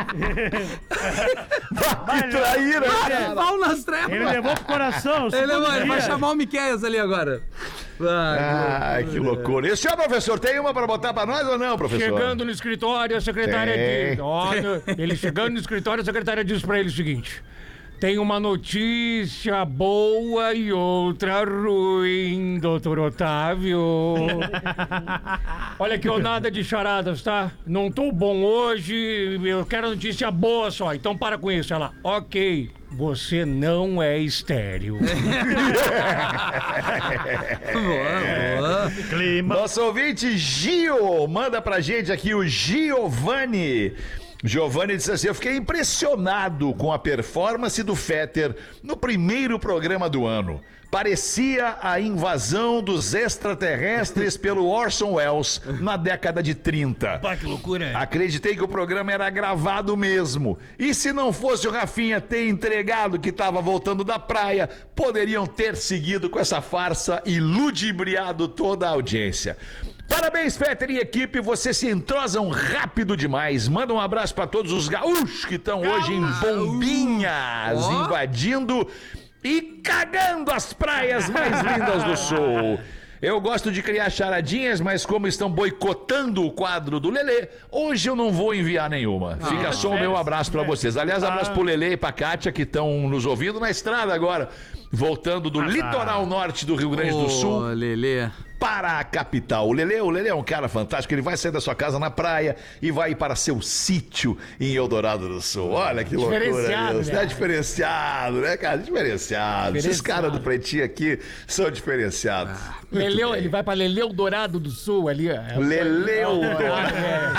Que traíra, Ah, pau nas trevas. Ele levou pro coração. Ele, segundo ele vai dia. chamar o Miqueias ali agora. Vai. Ai, que loucura. E o senhor, professor, tem uma pra botar pra nós ou não, professor? Chegando no escritório, a secretária Tem. diz... Olha, ele chegando no escritório, a secretária diz pra ele o seguinte... Tem uma notícia boa e outra ruim, doutor Otávio. Olha aqui, ó, nada de charadas, tá? Não tô bom hoje, eu quero notícia boa só, então para com isso. Ela, ok, você não é estéril. Boa, boa. Clima. Nosso ouvinte Gio manda pra gente aqui o Giovanni. Giovanni disse assim: eu fiquei impressionado com a performance do Fetter no primeiro programa do ano. Parecia a invasão dos extraterrestres pelo Orson Welles na década de trinta. Pá, que loucura. Acreditei que o programa era gravado mesmo. E se não fosse o Rafinha ter entregado que estava voltando da praia, poderiam ter seguido com essa farsa e ludibriado toda a audiência. Parabéns, Fetter e equipe, vocês se entrosam rápido demais. Manda um abraço para todos os gaúchos que estão hoje em Bombinhas, Ó. invadindo e cagando as praias mais lindas do sul. Eu gosto de criar charadinhas, mas como estão boicotando o quadro do Lelê, hoje eu não vou enviar nenhuma. Fica só o meu abraço pra vocês. Aliás, abraço pro Lelê e pra Kátia, que estão nos ouvindo na estrada agora, voltando do litoral norte do Rio Grande do Sul Ô, Lelê. para a capital. O Lelê, o Lelê é um cara fantástico, ele vai sair da sua casa na praia e vai ir para seu sítio em Eldorado do Sul. Olha que loucura, Diferenciado, Deus. né? É diferenciado, né, cara? Diferenciado. Esses caras do Pretinho aqui são diferenciados. Leleu, ele vai pra Leleu Dourado do Sul ali, ó. Leleu Dourado.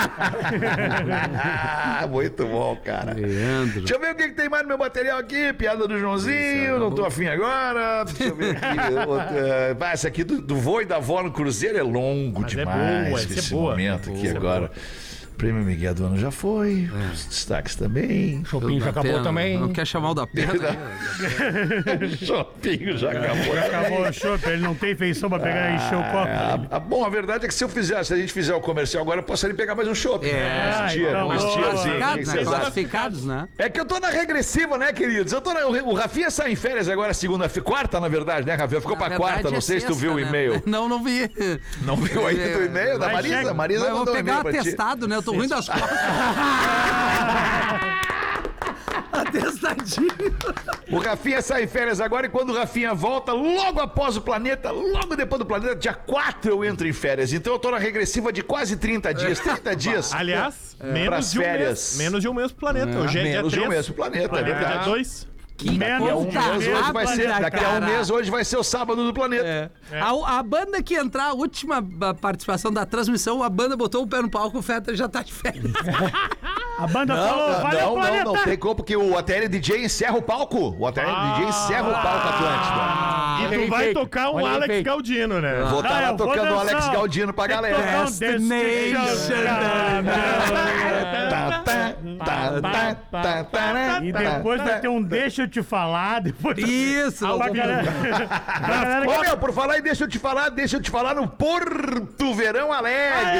É. Muito bom, cara. Leandro. Deixa eu ver o que, que tem mais no meu material aqui. Piada do Joãozinho, não tô afim agora. Deixa eu ver aqui. Outra. Vai, essa aqui do, do vô e da avó no Cruzeiro é longo Mas é demais. boa, essa é esse boa. momento É aqui boa. agora. Prêmio Miguel do ano já foi. Os destaques também. Chopinho já acabou Pena. também. Não quer chamar o da perna? Chopinho já acabou. Acabou o chopp, ele não tem feição pra pegar e encher o copo. Ah, bom, a verdade é que se eu fizer, se a gente fizer o comercial agora, eu posso ali pegar mais um chopp. É, mais um dia, então, mais boa. diazinho. O que Classificados, que né? vocês acham? Classificados, né? É que eu tô na regressiva, né, queridos? Eu tô na, o Rafinha sai em férias agora segunda, quarta, na verdade, né, Rafinha? Ficou pra Na quarta, verdade, não é sei se tu sexta, viu o né? e-mail. Não, não vi. Não viu ainda o e-mail da Vai, Marisa? chega. Marisa Mas eu vou mandou um pegar e-mail pra ti. atestado, né? Eu tô ruim das costas. Atestadinho. O Rafinha sai em férias agora e quando o Rafinha volta, logo após o Planeta, logo depois do Planeta, dia quatro eu entro em férias. Então eu tô na regressiva de quase trinta dias, trinta dias. Aliás, pras menos de um férias. mês. Menos de um mês pro planeta. Hoje é dia Menos de um três. mês pro Planeta, é Planeta dia verdade. dois. Menos Daqui a um de mês hoje vai ser, Rábada, daqui a um cara. mês hoje vai ser o sábado do Planeta. É. A, a banda que entrar, a última a participação da transmissão, a banda botou o pé no palco, o Fetter já tá de férias. A banda Não, falou, não, valeu, não, não, planeta. não tem como, porque o A T L D J encerra o palco. O A T L D J encerra o palco Atlântida. E Olha aí, tu vai fake. tocar um Olha aí, Alex fake. Galdino, né? Vou estar Ah, lá eu vou tocando o dançar. Alex Galdino pra Tem que tocar galera. um Destination. Tá, tá, tá, tá, tá, tá, E depois vai ter um deixa eu te falar, depois... Isso, Pra galera, pra galera Ô, meu, por falar e deixa eu te falar, deixa eu te falar no Porto Verão Alegre.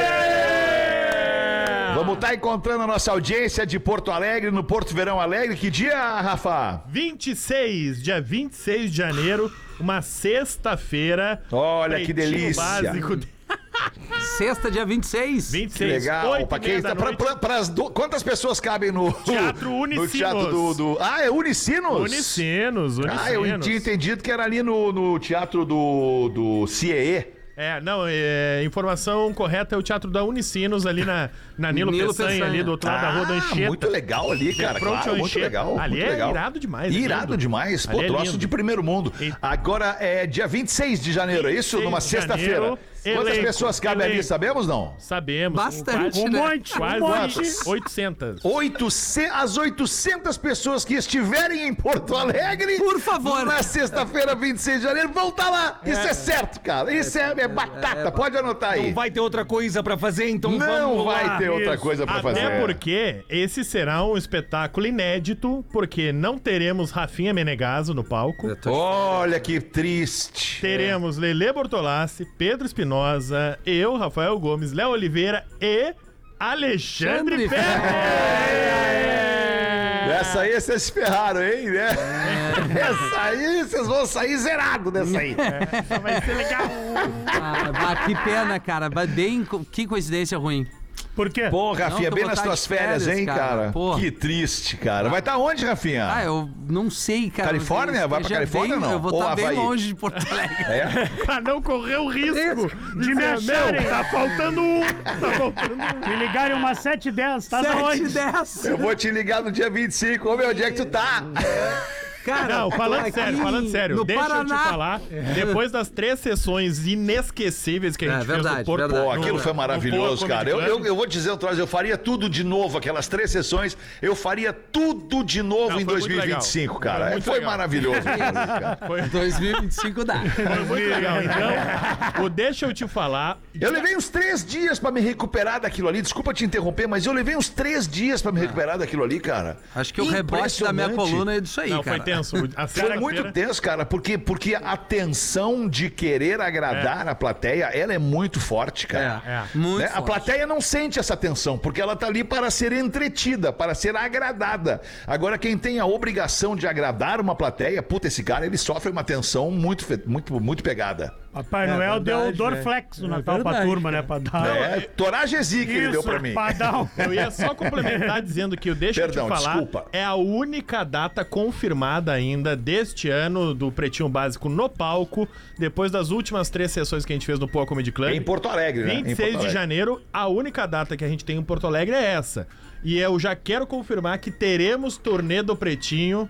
Vamos estar encontrando a nossa audiência de Porto Alegre, no Porto Verão Alegre. Que dia, Rafa? vinte e seis, dia vinte e seis de janeiro, uma sexta-feira. Olha que Pretinho delícia. Básico de Sexta, dia vinte e seis. vinte e Que seis, legal. oito Pra e quem meia está, da pra, noite. pra, pras do- quantas pessoas cabem no Teatro no Unicinos. teatro do, do- Ah, é Unicinos? Unicinos, Unicinos. Ah, eu tinha entendido que era ali no, no teatro do, do C E E. É, não, é, informação correta é o Teatro da Unicinos, ali na, na Nilo, Nilo Peçanha, Peçanha. ali do outro lado da Rua da Anchieta. Muito legal ali, cara. frente Claro, ao muito Anchieta. legal. Ali muito é legal. irado demais, é Irado lindo. demais. Pô, Ali é troço lindo. de primeiro mundo. E- Agora é dia vinte e seis de janeiro, é isso? vinte e seis Numa de sexta-feira. janeiro, Quantas elenco, pessoas cabem ali, elenco. sabemos não? Sabemos. Bastante, Quase, Um né? monte, quase um monte. oitocentas. oitocentas, as oitocentas pessoas que estiverem em Porto Alegre, Por favor. na sexta-feira, vinte e seis de janeiro, vão estar lá. Isso é certo, cara. Isso é, é batata. Pode anotar aí. Não vai ter outra coisa pra fazer, então Não vamos vai lá. ter outra Isso. coisa pra Até fazer. porque esse será um espetáculo inédito, porque não teremos Rafinha Menegaso no palco. Olha que triste. Teremos Lelê Bortolassi, Pedro Espinosa, Espinosa, eu, Rafael Gomes, Léo Oliveira e Alexandre Pérez. Essa aí vocês se ferraram, hein? Né? É. Essa aí vocês vão sair zerado dessa aí. Essa vai ser legal. Ah, que pena, cara. Bem, que coincidência ruim. Por quê? Pô, Rafinha, Não, bem tô nas botar tuas de férias, férias, hein, cara? cara? Porra. Que triste, cara. Vai estar onde, Rafinha? Ah, eu não sei, cara. Califórnia? Eu Vai pra já Califórnia bem- ou não? Eu vou Ou estar bem Havaí? longe de Porto Alegre. É? Pra não correr o risco De me acharem. meu, tá faltando um. Tá faltando um. Me ligarem umas sete e dez, tá sete onde? e dez. Eu vou te ligar no dia vinte e cinco. Ô, meu, onde é que tu tá? Cara, Não, tô falando aqui sério, falando sério. no Deixa eu Paraná. te falar. Depois das três sessões inesquecíveis que a É, gente verdade, fez no Porto. verdade. Pô, aquilo no- foi no maravilhoso, Poa cara. Eu, Comedy eu, Club. eu vou te dizer outra vez, eu faria tudo de novo, aquelas três sessões, eu faria tudo de novo Não, em foi muito dois mil e vinte e cinco, legal. cara. Foi Foi, muito legal. maravilhoso. cara. Foi, dois mil e vinte e cinco dá. foi muito legal. Então, o deixa eu te falar. Eu levei uns três dias pra me recuperar daquilo ali. Desculpa te interromper, mas eu levei uns três dias pra me recuperar daquilo ali, cara. Acho que o rebote da minha Impressionante. coluna é disso aí, Não, cara. foi tenso. A Foi sexta-feira- muito tenso, cara, porque, porque a tensão de querer agradar a plateia, ela é muito forte, cara. É, É. muito Né? A forte. plateia não sente essa tensão, porque ela tá ali para ser entretida, para ser agradada. Agora, quem tem a obrigação de agradar uma plateia, puta, esse cara, ele sofre uma tensão muito, fe- muito, muito pegada. Papai Noel deu verdade, Dorflex no é Natal pra verdade, turma, né? Pra dar. É, Toragesi que ele deu pra mim. pra dar um... Eu ia só complementar dizendo que o Deixa Perdão, eu te falar desculpa. é a única data confirmada ainda deste ano do Pretinho Básico no palco, depois das últimas três sessões que a gente fez no Poa Comedy Club. Em Porto Alegre, né? Em vinte e seis Porto de Alegre. janeiro, a única data que a gente tem em Porto Alegre é essa. E eu já quero confirmar que teremos turnê do Pretinho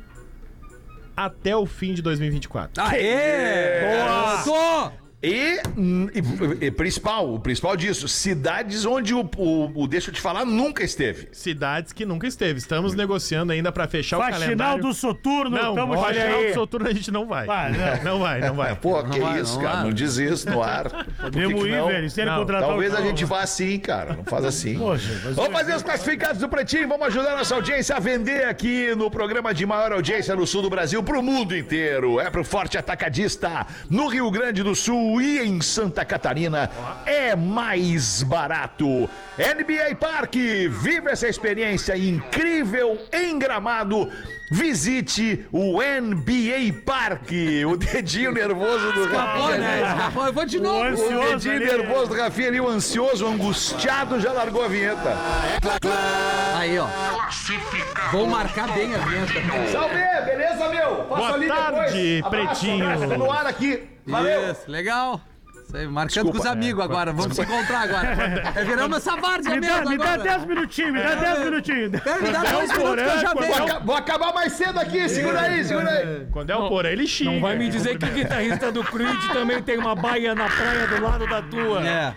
até o fim de dois mil e vinte e quatro. Aê! Boa! Tô! E, e, e principal, o principal disso, cidades onde o, o, o Deixa eu te falar nunca esteve. Cidades que nunca esteve. Estamos negociando ainda pra fechar o Faxinal calendário. do Soturno, Não, tamo olha chegando. aí. Soturno a gente não vai. Vai, não. Não vai, não vai. Pô, que vai, isso, não cara, vai. não diz isso no ar. Podemos Por que que ir, não? velho. Se ele Não, contratar Talvez o a cara, gente vá assim, cara. Não faz assim. Poxa, mas Vamos fazer os classificados do Pretinho. Vamos ajudar a nossa audiência a vender aqui no programa de maior audiência no sul do Brasil pro mundo inteiro. É pro Forte Atacadista no Rio Grande do Sul e em Santa Catarina. É mais barato. N B A Park. Viva essa experiência incrível em Gramado. Visite o N B A Park. O dedinho nervoso do Escapou, Rafinha. né? Escapou. Eu vou de novo. O O ansioso dedinho ali. nervoso do Rafinha ali, o ansioso, o angustiado, já largou a vinheta. Aí, ó. Vou marcar bem a vinheta. Salve, beleza, meu? Passa Boa ali tarde, depois. Abraço, Pretinho. abraço, tô no ar aqui. Valeu. Isso, legal. Isso aí, marcando Desculpa. com os amigos agora. Vamos se encontrar agora. É, viramos essa várzea Me mesmo dá, me dá agora. dez minutinhos, me dá dez minutinhos. Pera, me dá Quando é dois o minutos que eu já Porã, Vou, venho. aca- vou acabar mais cedo aqui, segura aí, segura aí. Quando é o Porã, ele xinga. Não vai me dizer que o guitarrista do Creed também tem uma baia na praia do lado da tua. É.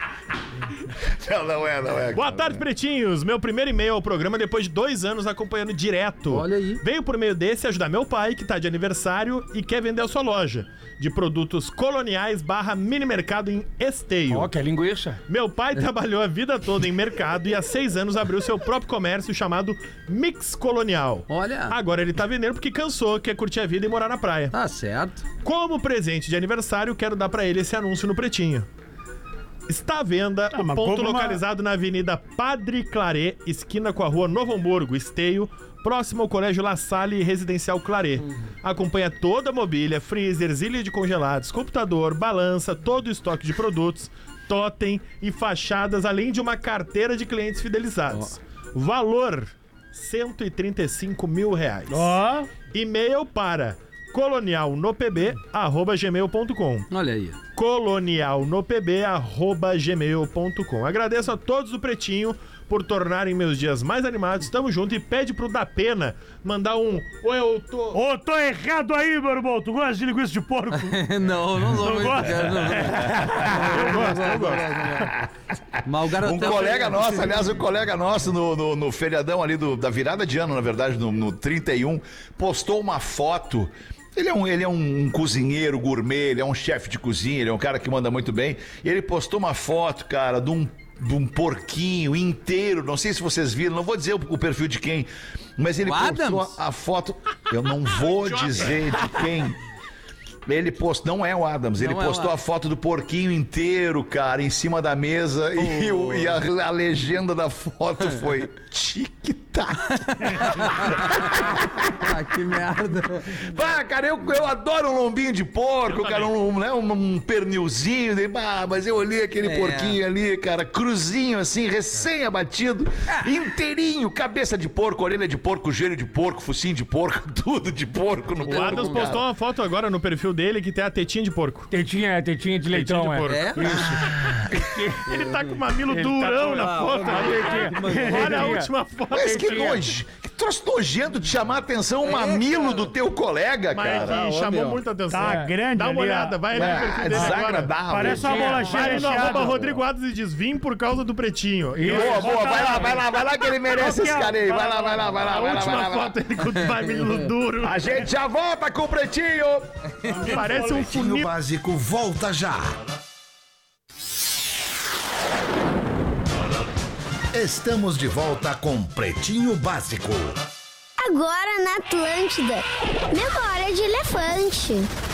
Não, não é, não é. Boa cara. tarde, pretinhos. Meu primeiro e-mail ao programa depois de dois anos acompanhando direto. Olha aí. Veio por meio desse ajudar meu pai, que tá de aniversário e quer vender a sua loja de produtos coloniais barra mini mercado em Esteio. Ó, que é linguiça. Meu pai trabalhou a vida toda em mercado e há seis anos abriu seu próprio comércio chamado Mix Colonial. Olha. Agora ele tá vendendo porque cansou, quer curtir a vida e morar na praia. Tá certo. Como presente de aniversário, quero dar pra ele esse anúncio no Pretinho. Está à venda Ah, o mas ponto como uma- localizado na Avenida Padre Claret, esquina com a Rua Novo Hamburgo, Esteio, próximo ao Colégio La Salle Residencial Claret. Acompanha toda a mobília, freezers, ilha de congelados, computador, balança, todo o estoque de produtos, totem e fachadas, além de uma carteira de clientes fidelizados. Valor: cento e trinta e cinco mil reais. Ó, E-mail para colonialnopb arroba gmail ponto com. Olha aí. colonialnopb arroba gmail ponto com. Agradeço a todos do Pretinho por tornarem meus dias mais animados. Tamo junto e pede pro Da Pena mandar um "Ô, eu tô..." ô, tô errado aí, meu irmão. Tu gosta de linguiça de porco? não, não sou Não muito. gosta? Cara, não, não. Eu gosto, eu gosto. Mas o garotão. Um colega nosso, aliás, um colega nosso no, no, no feriadão ali do, da virada de ano, na verdade, no, no trinta e um, postou uma foto. Ele é, um, ele é um, um cozinheiro gourmet, ele é um chefe de cozinha, ele é um cara que manda muito bem. E ele postou uma foto, cara, de um, de um porquinho inteiro. Não sei se vocês viram, não vou dizer o, o perfil de quem, mas ele O postou Adams? a, a foto. Eu não vou dizer de quem. Ele postou, não é o Adams, ele Não é o postou a Adams. foto do porquinho inteiro, cara, em cima da mesa e, o- e a, a legenda da foto foi tic-tac. Ah, que merda. Ah, cara, eu, eu adoro um lombinho de porco, cara, um, né, um, um pernilzinho, daí, bah, mas eu olhei aquele É. porquinho ali, cara, cruzinho assim, recém-abatido, inteirinho, cabeça de porco, orelha de porco, joelho de porco, focinho de porco, tudo de porco no O porco. Adams cara. postou uma foto agora no perfil dele que tem a tetinha de porco. Tetinha, tetinha de leitão, de é. porco. É? Ele tá com o mamilo Ele durão tá com- na foto. Ah, ali. Olha a última foto. Mas que Tetinha. nojo, que troço nojento de chamar a atenção o mamilo do teu colega, Mas cara. que chamou meu. muita atenção. Tá É. grande Dá uma ali, ó. olhada, vai ali no Ah, perfil dele agora. desagradável. Parece uma bolachinha Vai no arroba recheada. Rodrigo Adams e diz, vim por causa do pretinho. E Boa, boa, vai lá, vai lá, vai lá que ele merece esse cara aí. Vai lá, vai lá, vai lá, a vai lá, vai última lá. vai lá. foto ele com o mamilo duro. A gente já volta com o Pretinho. Parece um Pretinho funil. Básico volta já. Estamos de volta com Pretinho Básico. Agora na Atlântida. Memória de elefante.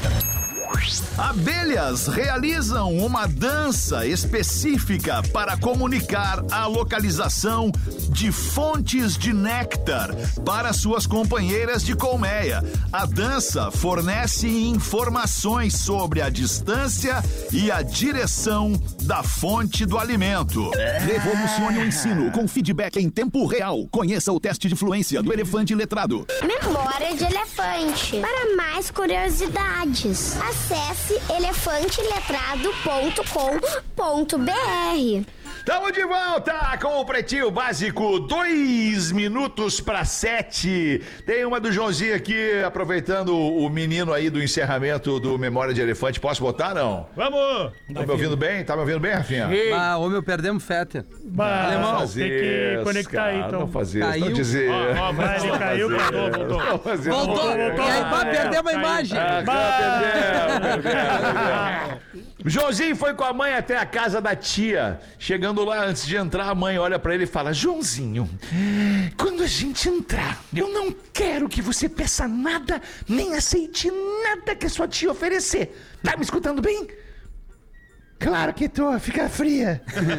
Abelhas realizam uma dança específica para comunicar a localização de fontes de néctar para suas companheiras de colmeia. A dança fornece informações sobre a distância e a direção da fonte do alimento. Revolucione o ensino com feedback em tempo real. Conheça o teste de fluência do elefante letrado. Memória de elefante. Para mais curiosidades, acesse elefante letrado ponto com ponto b r. Tamo de volta com o Pretinho Básico, dois minutos para sete. Tem uma do Joãozinho aqui, aproveitando o menino aí do encerramento do Memória de Elefante. Posso botar, não? Vamos! Tá me ouvindo bem? Tá me ouvindo bem, Rafinha? Ah, ô meu, perdemos Fetter. Bah, Alemão, tem que conectar aí, então. Não fazer isso, Caiu. não dizer. Ó, ó, Ah, ele caiu, voltou, voltou. Não fazer- Voltou! voltou, E aí, pá, voltou. perdemos a Caiu. imagem. Ah, perdeu, perdeu. Joãozinho foi com a mãe até a casa da tia. Chegando lá, antes de entrar, a mãe olha pra ele e fala: Joãozinho, quando a gente entrar, eu não quero que você peça nada, nem aceite nada que a sua tia oferecer. Tá me escutando bem? Claro que tô, fica fria.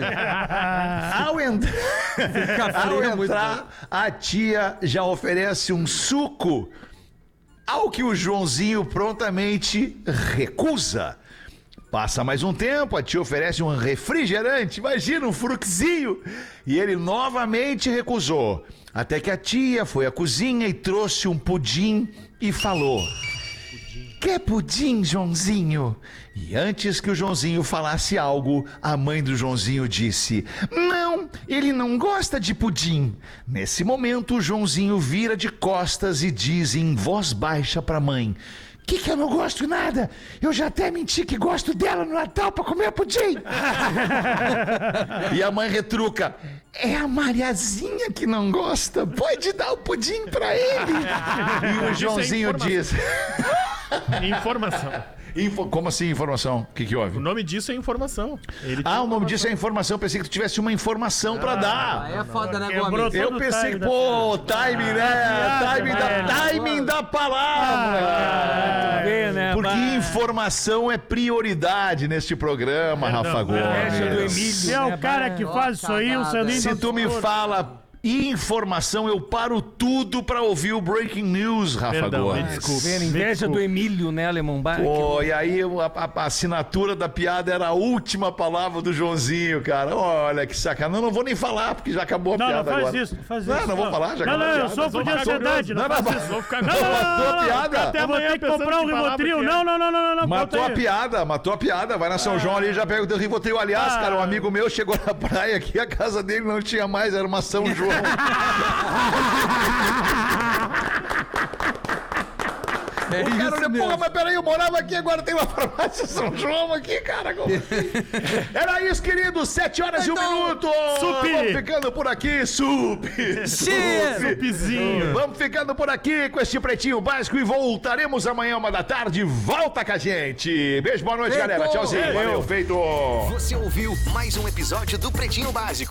Ao, ent... Ao fria é muito entrar, a tia já oferece um suco, ao que o Joãozinho prontamente recusa. Passa mais um tempo, a tia oferece um refrigerante, imagina um fruxinho, e ele novamente recusou. Até que a tia foi à cozinha e trouxe um pudim e falou: quer pudim, Joãozinho? E antes que o Joãozinho falasse algo, a mãe do Joãozinho disse: não, ele não gosta de pudim. Nesse momento, o Joãozinho vira de costas e diz em voz baixa para a mãe: que que eu não gosto nada? Eu já até menti que gosto dela no Natal pra comer pudim. E a mãe retruca: é a Mariazinha que não gosta, pode dar o pudim pra ele. E o Joãozinho diz: Informação. Info- Como assim informação? O que que houve? O nome disso é informação. Ele Ah, tinha o nome disso é informação. Eu pensei que tu tivesse uma informação pra dar. Aí é foda, né, Quebrou Gomes? Eu todo o pensei, time da- pô, timing, né? Timing da, velho. timing da palavra. Vê, né? Porque Bah. informação é prioridade neste programa, Rafa Inveja do Gomes. Emílio. Se é o cara que faz isso aí, o Sandrinho... Se tu me fala informação, eu paro tudo pra ouvir o Breaking News, Rafa Perdão, me Gomes. desculpe. Vê, inveja do Emílio, né, Alemão? Bah, Pô, e aí a, a- a assinatura da piada era a última palavra do Joãozinho, cara. Olha que sacanagem. Não, não vou nem falar, porque já acabou a Não, não piada faz agora. isso, não faz Não, isso. não vou falar, já Não, acabou não, a eu piada. sofro de Vamos ficar ansiedade, não Não, não, faça não. isso. Vou ficar Não, não, não, Matou a não, não. piada. Até Eu vou amanhã ter que pensando comprar um que palavra Rivotril. que é. Não, não, não, não, não. Matou conta a aí. piada, matou a piada. Vai na São João ali, já pega o teu Rivotril. Aliás, Ah. cara, um amigo meu chegou na praia aqui, a casa dele não tinha mais, era uma São João. É O cara isso olhou, mesmo. porra, mas peraí, eu morava aqui, agora tem uma farmácia São João aqui, cara. Como assim? Era isso, querido. Sete horas e um Então, minuto. supi. Vamos ficando por aqui, sup. Supizinho. Vamos ficando por aqui com este Pretinho Básico e voltaremos amanhã, uma da tarde. Volta com a gente. Beijo, boa noite, Feito. galera. Tchauzinho. Valeu, feito. Você ouviu mais um episódio do Pretinho Básico.